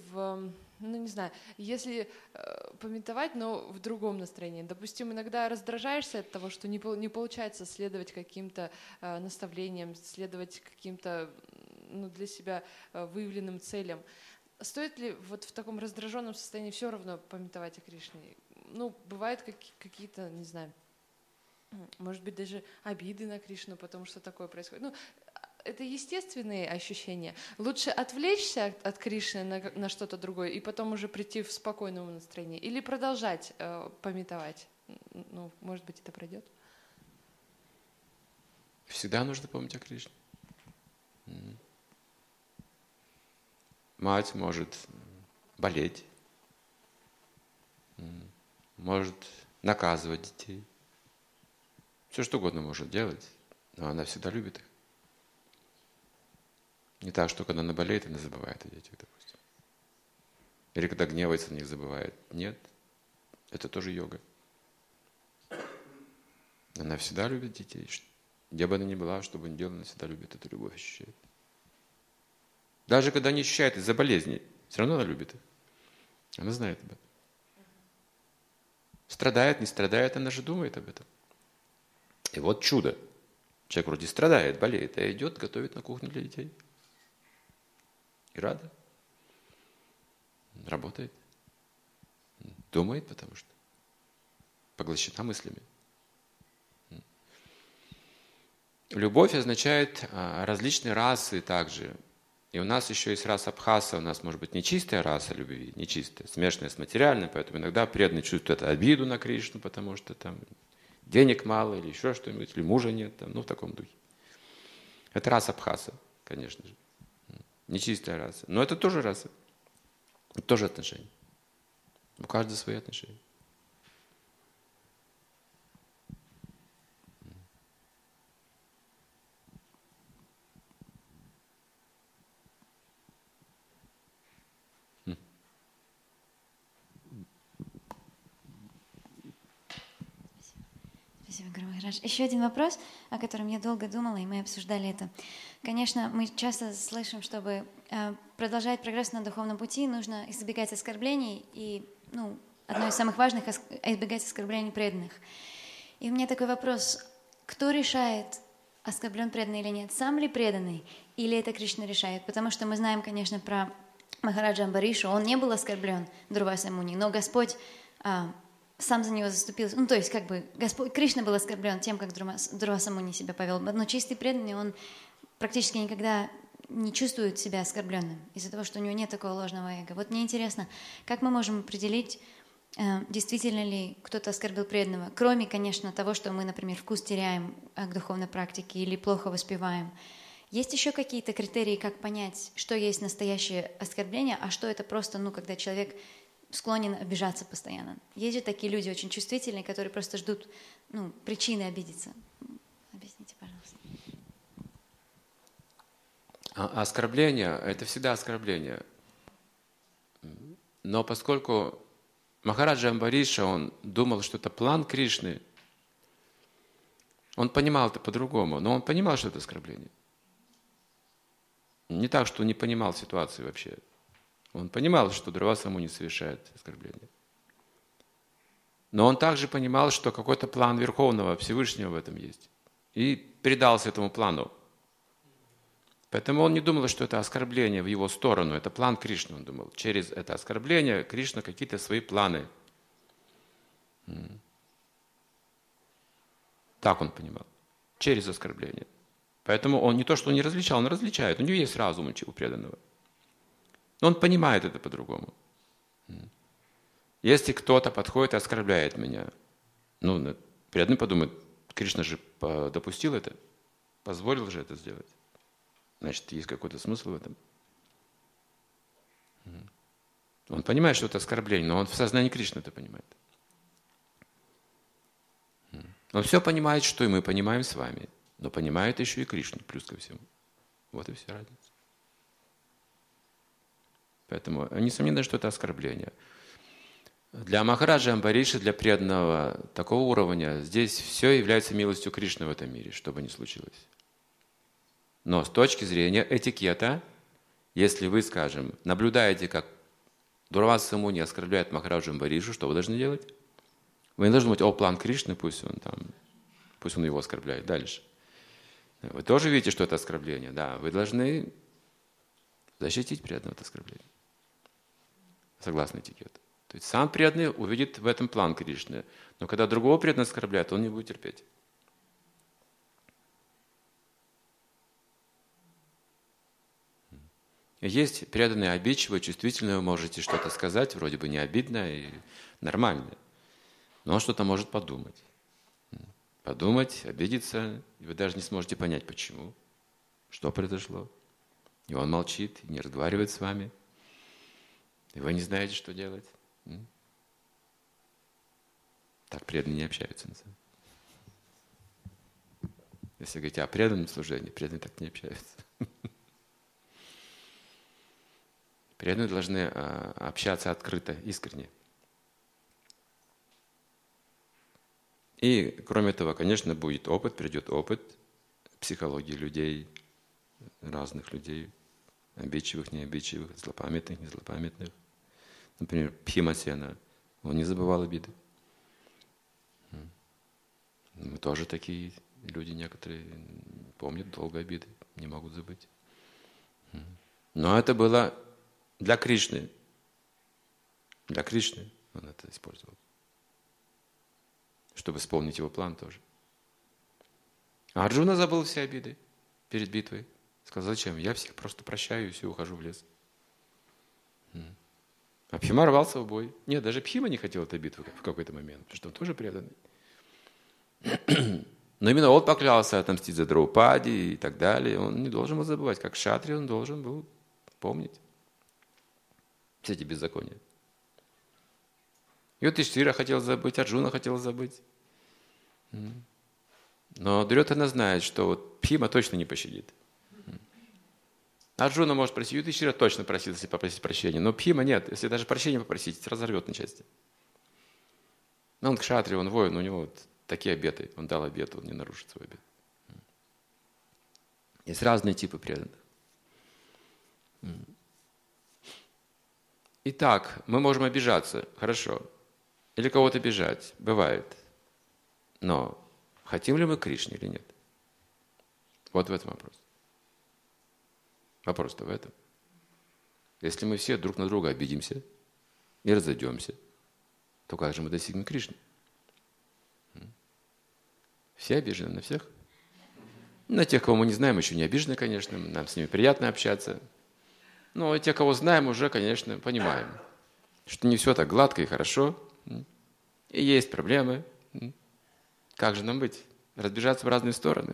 если памятовать, но в другом настроении. Допустим, иногда раздражаешься от того, что не получается следовать каким-то наставлениям, следовать каким-то для себя выявленным целям. Стоит ли вот в таком раздраженном состоянии все равно памятовать о Кришне? Бывают какие-то, не знаю, может быть, даже обиды на Кришну, потому что такое происходит. Это естественные ощущения. Лучше отвлечься от Кришны на что-то другое и потом уже прийти в спокойном настроении. Или продолжать памятовать. Может быть, это пройдет. Всегда нужно помнить о Кришне. Мать может болеть, может наказывать детей. Все что угодно может делать, но она всегда любит их. Не так, что когда она болеет, она забывает о детях, допустим. Или когда гневается на них, забывает. Нет, это тоже йога. Она всегда любит детей. Где бы она ни была, что бы ни делала, она всегда любит эту любовь, ощущает. Даже когда не ощущает из-за болезней, все равно она любит их. Она знает об этом. Страдает, не страдает, она же думает об этом. И вот чудо. Человек вроде страдает, болеет, а идет, готовит на кухню для детей. И рада. Работает. Думает, потому что поглощена мыслями. Любовь означает различные расы также. И у нас еще есть раса Абхаса, у нас может быть нечистая раса любви, нечистая, смешанная с материальной, поэтому иногда преданный чувствует обиду на Кришну, потому что там денег мало или еще что-нибудь, или мужа нет, в таком духе. Это раса Абхаса, конечно же. Нечистая раса. Но это тоже раса. Это тоже отношения. У каждого свои отношения. Спасибо, Гуру Махарадж. Еще один вопрос, о котором я долго думала, и мы обсуждали это. Конечно, мы часто слышим, чтобы продолжать прогресс на духовном пути, нужно избегать оскорблений, и одно из самых важных — избегать оскорблений преданных. И у меня такой вопрос. Кто решает, оскорблен преданный или нет? Сам ли преданный? Или это Кришна решает? Потому что мы знаем, конечно, про Махараджа Амбаришу. Он не был оскорблен Дурваса Муни, но Господь сам за него заступился. То есть, Господь, Кришна был оскорблен тем, как Дурваса Муни себя повел. Но чистый преданный, он практически никогда не чувствует себя оскорбленным из-за того, что у него нет такого ложного эго. Вот мне интересно, как мы можем определить, действительно ли кто-то оскорбил преданного, кроме, конечно, того, что мы, например, вкус теряем к духовной практике или плохо воспеваем. Есть еще какие-то критерии, как понять, что есть настоящее оскорбление, а что это просто, когда человек склонен обижаться постоянно. Есть же такие люди очень чувствительные, которые просто ждут причины обидеться. Объясните, пожалуйста. Оскорбление – это всегда оскорбление. Но поскольку Махараджа Амбариша, он думал, что это план Кришны, он понимал это по-другому, но он понимал, что это оскорбление. Не так, что он не понимал ситуации вообще. Он понимал, что Дурваса Муни совершает оскорбление. Но он также понимал, что какой-то план Верховного Всевышнего в этом есть. И предался этому плану. Поэтому он не думал, что это оскорбление в его сторону. Это план Кришны, он думал. Через это оскорбление Кришна какие-то свои планы. Так он понимал. Через оскорбление. Поэтому он не то, что он не различал, он различает. У него есть разум у преданного. Но он понимает это по-другому. Если кто-то подходит и оскорбляет меня, преданный подумает, Кришна же допустил это, позволил же это сделать. Значит, есть какой-то смысл в этом. Он понимает, что это оскорбление, но он в сознании Кришны это понимает. Он все понимает, что и мы понимаем с вами, но понимает еще и Кришну, плюс ко всему. Вот и вся разница. Поэтому несомненно, что это оскорбление. Для Махараджа Амбариши, для преданного такого уровня, здесь все является милостью Кришны в этом мире, что бы ни случилось. Но с точки зрения этикета, если вы, скажем, наблюдаете, как Дурваса Муни оскорбляет Махараджа Амбаришу, что вы должны делать? Вы не должны думать, план Кришны, пусть он его оскорбляет дальше. Вы тоже видите, что это оскорбление. Да, вы должны защитить преданного от оскорбления. Согласно этикету. То есть сам преданный увидит в этом план Кришны. Но когда другого преданного оскорбляет, он не будет терпеть. Есть преданные обидчивые, чувствительные, вы можете что-то сказать, вроде бы не обидное и нормальное. Но он что-то может подумать. Подумать, обидеться, и вы даже не сможете понять, почему, что произошло. И он молчит, не разговаривает с вами. И вы не знаете, что делать. Так преданные не общаются. Если говорить о преданном служении, преданные так не общаются. Преданные должны общаться открыто, искренне. И, кроме этого, конечно, будет опыт, придет опыт психологии людей, разных людей, обидчивых, необидчивых, злопамятных, незлопамятных. Например, Бхимасена, он не забывал обиды. Мы тоже такие люди некоторые, помнят долго обиды, не могут забыть. Но это было для Кришны. Для Кришны он это использовал. Чтобы исполнить его план тоже. А Арджуна забыл все обиды перед битвой. Сказал, зачем? Я всех просто прощаю и все, ухожу в лес. А Бхима рвался в бой. Нет, даже Бхима не хотел этой битвы в какой-то момент, потому что он тоже преданный. Но именно он поклялся отомстить за Драупади и так далее. Он не должен был забывать. Как кшатри он должен был помнить все эти беззакония. Юдхиштхира хотел забыть, Арджуна хотел забыть. Но Дурьодхана знает, что вот Бхима точно не пощадит. Арджуна может просить, Юдхиштхира точно просит, если попросить прощения. Но Бхима нет. Если даже прощения попросить, разорвет на части. Но он кшатри, он воин, у него вот такие обеты. Он дал обет, он не нарушит свой обет. Есть разные типы преданных. Итак, мы можем обижаться, хорошо. Или кого-то обижать, бывает. Но хотим ли мы Кришне или нет? Вот в этом вопрос. Вопрос-то в этом. Если мы все друг на друга обидимся и разойдемся, то как же мы достигнем Кришны? Все обижены на всех? На тех, кого мы не знаем, еще не обижены, конечно. Нам с ними приятно общаться. Но те, кого знаем, уже, конечно, понимаем, что не все так гладко и хорошо. И есть проблемы. Как же нам быть? Разбежаться в разные стороны.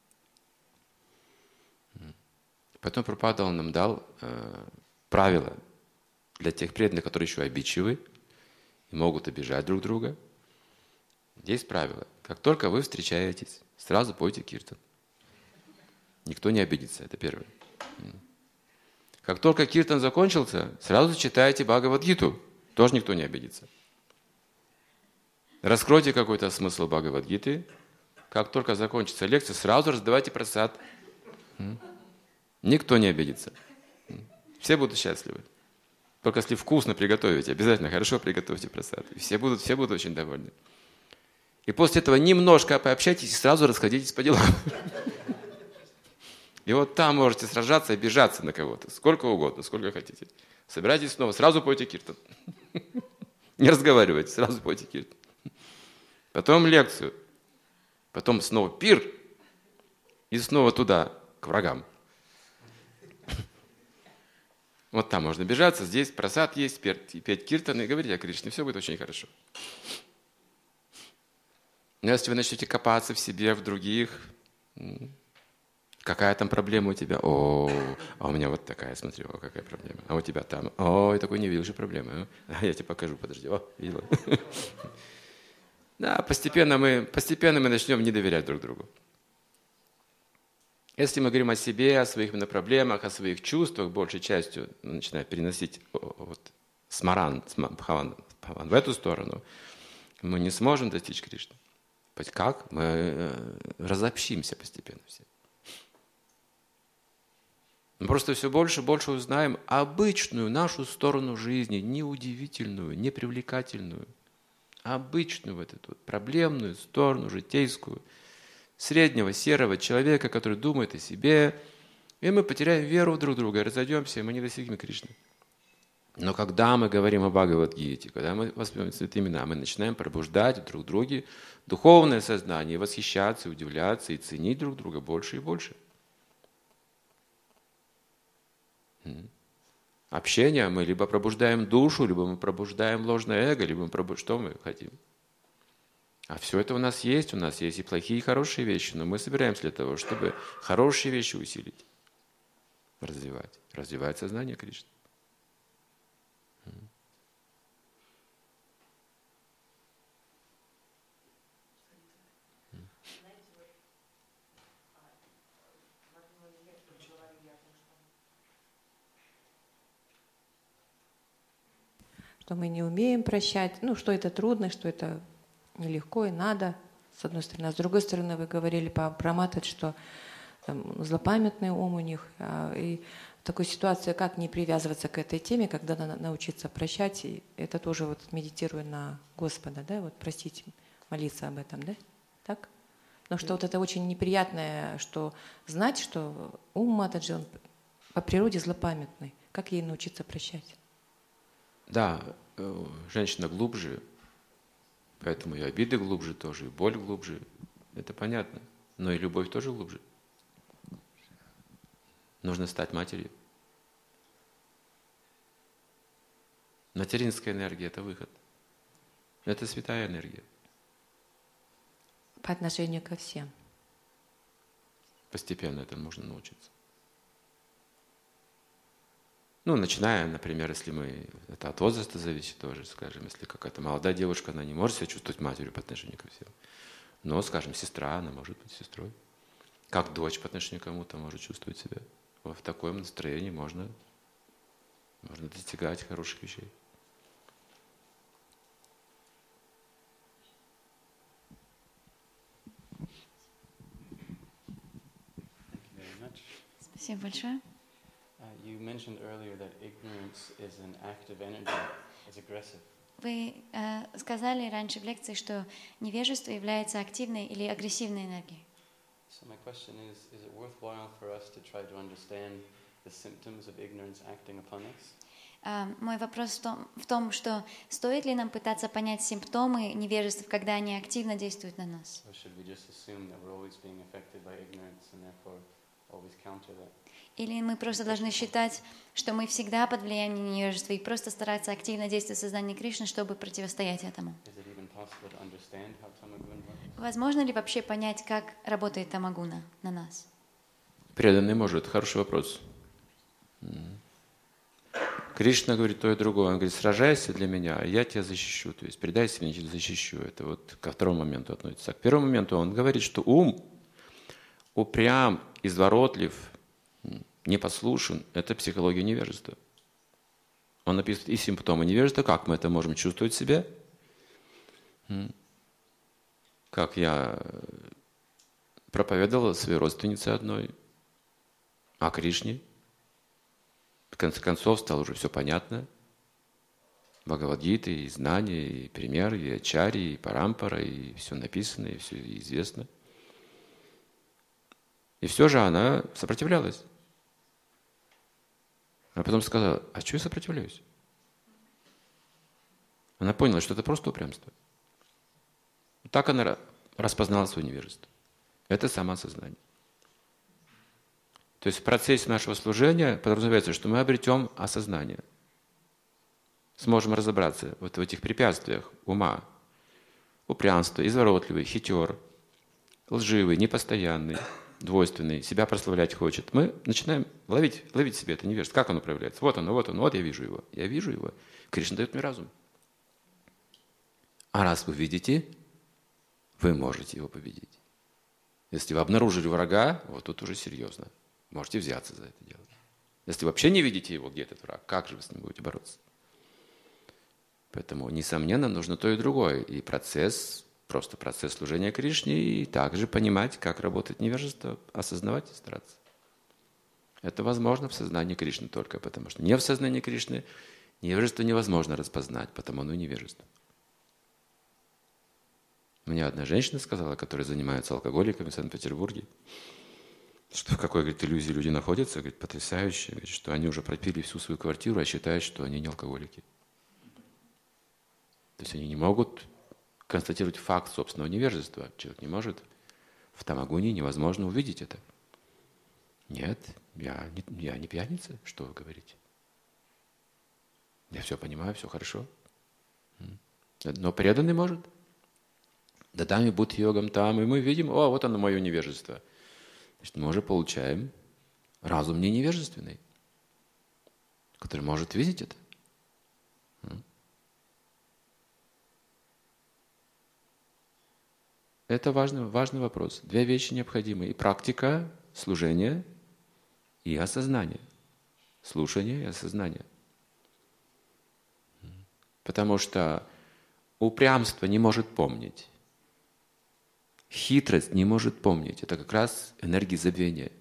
Потом Прабхупада он нам дал правила для тех преданных, которые еще обидчивы и могут обижать друг друга. Есть правило. Как только вы встречаетесь, сразу пойте киртан. Никто не обидится, это первое. Как только киртан закончился, сразу читайте Бхагавад-гиту. Тоже никто не обидится. Раскройте какой-то смысл Бхагавад-гиты. Как только закончится лекция, сразу раздавайте прасад. Никто не обидится. Все будут счастливы. Только если вкусно приготовите, обязательно хорошо приготовьте прасад. И все будут очень довольны. И после этого немножко пообщайтесь и сразу расходитесь по делам. И вот там можете сражаться, обижаться на кого-то. Сколько угодно, сколько хотите. Собирайтесь снова, сразу пойте киртан. Не разговаривайте, сразу пойте киртан. Потом лекцию. Потом снова пир. И снова туда, к врагам. Вот там можно обижаться, здесь прасад есть, петь киртан и говорить о Кришне. Все будет очень хорошо. Но если вы начнете копаться в себе, в других, какая там проблема у тебя? А у меня вот такая, смотри, какая проблема. А у тебя там, я такой не видел же проблемы. А я тебе покажу, подожди, видела. Да, постепенно мы начнем не доверять друг другу. Если мы говорим о себе, о своих проблемах, о своих чувствах, большей частью начинаем переносить смаран, бхаван в эту сторону, мы не сможем достичь Кришны. Как? Мы разобщимся постепенно все. Мы просто все больше и больше узнаем обычную нашу сторону жизни, не удивительную, не привлекательную, обычную вот эту проблемную сторону житейскую, среднего серого человека, который думает о себе, и мы потеряем веру в друг друга, разойдемся, и мы не достигнем Кришны. Но когда мы говорим о Бхагавад-гите, когда мы воспеваем святые имена, мы начинаем пробуждать друг в друге духовное сознание, восхищаться, удивляться и ценить друг друга больше и больше. Общение мы либо пробуждаем душу, либо мы пробуждаем ложное эго, либо что мы хотим. А все это у нас есть и плохие, и хорошие вещи, но мы собираемся для того, чтобы хорошие вещи усилить, развивать сознание Кришны. Что мы не умеем прощать, что это трудно, что это нелегко и надо, с одной стороны. А с другой стороны, вы говорили про Матаджи, что там, злопамятный ум у них. И в такой ситуации, как не привязываться к этой теме, когда надо научиться прощать, и это тоже медитируя на Господа, да, простить, молиться об этом, да? Так? Потому что это очень неприятное, что знать, что ум Матаджи, он по природе злопамятный. Как ей научиться прощать? Да, женщина глубже, поэтому и обиды глубже тоже, и боль глубже. Это понятно. Но и любовь тоже глубже. Нужно стать матерью. Материнская энергия – это выход. Это святая энергия. По отношению ко всем. Постепенно этому можно научиться. Начиная, например, если это от возраста зависит тоже, скажем, если какая-то молодая девушка, она не может себя чувствовать матерью по отношению ко всем. Но, скажем, сестра, она может быть сестрой. Как дочь по отношению к кому-то может чувствовать себя. В таком настроении можно достигать хороших вещей. Спасибо большое. You mentioned earlier that ignorance is an active energy, is aggressive. Вы сказали раньше в лекции, что невежество является активной или агрессивной энергией. So my question is it worthwhile for us to try to understand the symptoms of ignorance acting upon us? Мой вопрос в том, что стоит ли нам пытаться понять симптомы невежества, когда они активно действуют на нас? Or should we just assume that we're always being affected by ignorance and therefore always counter that? Или мы просто должны считать, что мы всегда под влиянием невежества и просто стараться активно действовать в сознании Кришны, чтобы противостоять этому? Возможно ли вообще понять, как работает тамагуна на нас? Преданный может. Хороший вопрос. Кришна говорит то и другое. Он говорит, сражайся для меня, а я тебя защищу. То есть предайся мне, я тебя защищу. Это ко второму моменту относится. А к первому моменту он говорит, что ум упрям, изворотлив, непослушен – это психология невежества. Он описывает и симптомы невежества, как мы это можем чувствовать в себе. Как я проповедовал своей родственнице одной о Кришне. В конце концов стало уже все понятно. Бхагавад-гиты, и знания, и пример, и ачарьи, и парампара, и все написано, и все известно. И все же она сопротивлялась. А потом сказала, а что я сопротивляюсь? Она поняла, что это просто упрямство. Так она распознала свое невежество. Это самоосознание. То есть в процессе нашего служения подразумевается, что мы обретем осознание. Сможем разобраться вот в этих препятствиях ума. Упрямство, изворотливый, хитер, лживый, непостоянный, двойственный, себя прославлять хочет. Мы начинаем ловить себе это невежество. Как оно проявляется? Вот оно, вот я вижу его. Я вижу его. Кришна дает мне разум. А раз вы видите, вы можете его победить. Если вы обнаружили врага, вот тут уже серьезно. Можете взяться за это дело. Если вообще не видите его, где этот враг, как же вы с ним будете бороться? Поэтому, несомненно, нужно то и другое. И просто процесс служения Кришне, и также понимать, как работает невежество, осознавать и стараться. Это возможно в сознании Кришны только, потому что не в сознании Кришны невежество невозможно распознать, потому оно невежество. Мне одна женщина сказала, которая занимается алкоголиками в Санкт-Петербурге, что в какой, говорит, иллюзии люди находятся, говорит, потрясающе, говорит, что они уже пропили всю свою квартиру, а считают, что они не алкоголики. То есть они не могут констатировать факт собственного невежества. Человек не может. В тамагуни невозможно увидеть это. Нет, я не пьяница, что вы говорите. Я все понимаю, все хорошо. Но преданный может. Дадами будь йогам там, и мы видим, вот оно мое невежество. Значит, мы уже получаем разум не невежественный, который может видеть это. Это важный вопрос. Две вещи необходимы. И практика, служение, и осознание. Слушание и осознание. Потому что упрямство не может помнить. Хитрость не может помнить. Это как раз энергия забвения.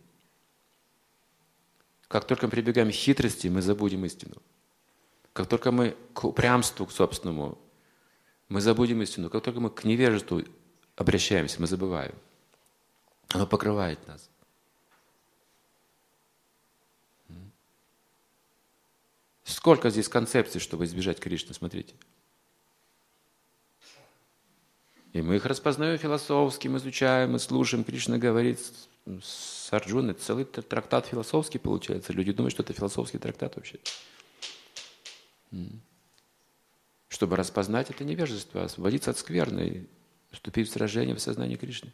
Как только мы прибегаем к хитрости, мы забудем истину. Как только мы к упрямству к собственному, мы забудем истину. Как только мы к невежеству обращаемся, мы забываем. Оно покрывает нас. Сколько здесь концепций, чтобы избежать Кришны, смотрите. И мы их распознаем философски, мы изучаем, мы слушаем. Кришна говорит с Арджуной. Целый трактат философский получается. Люди думают, что это философский трактат вообще. Чтобы распознать это невежество, освободиться от скверны и вступить в сражение в сознании Кришны.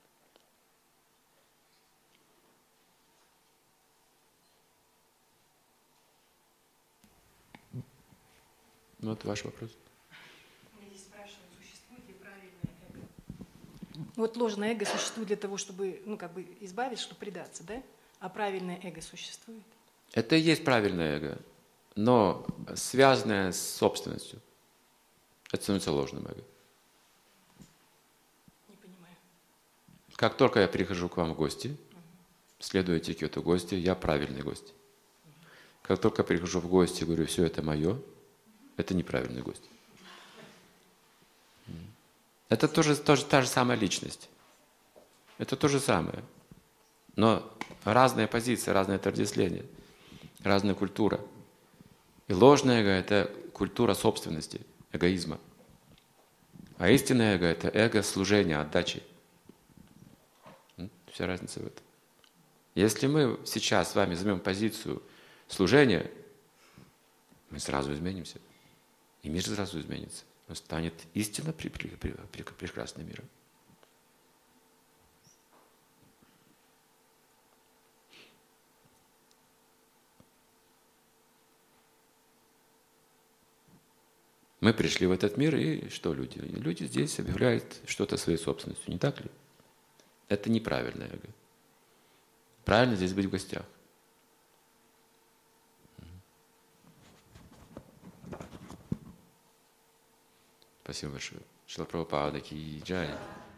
Вот ваш вопрос. Вот ложное эго существует для того, чтобы, избавиться, чтобы предаться, да? А правильное эго существует? Это и есть правильное эго, но связанное с собственностью. Это становится ложным эго. Не понимаю. Как только я прихожу к вам в гости, следуя этикету гостя, я правильный гость. Как только я прихожу в гости и говорю, все это мое, это неправильный гость. Это тоже та же самая личность. Это то же самое. Но разная позиция, разное отождествление, разная культура. И ложное эго – это культура собственности, эгоизма. А истинное эго – это эго служения, отдачи. Вся разница в этом. Если мы сейчас с вами займем позицию служения, мы сразу изменимся. И мир сразу изменится. Он станет истинно прекрасным миром. Мы пришли в этот мир, и что люди? Люди здесь объявляют что-то своей собственностью, не так ли? Это неправильное эго. Правильно здесь быть в гостях. Спасибо большое. Шрила Прабхупада ки джай.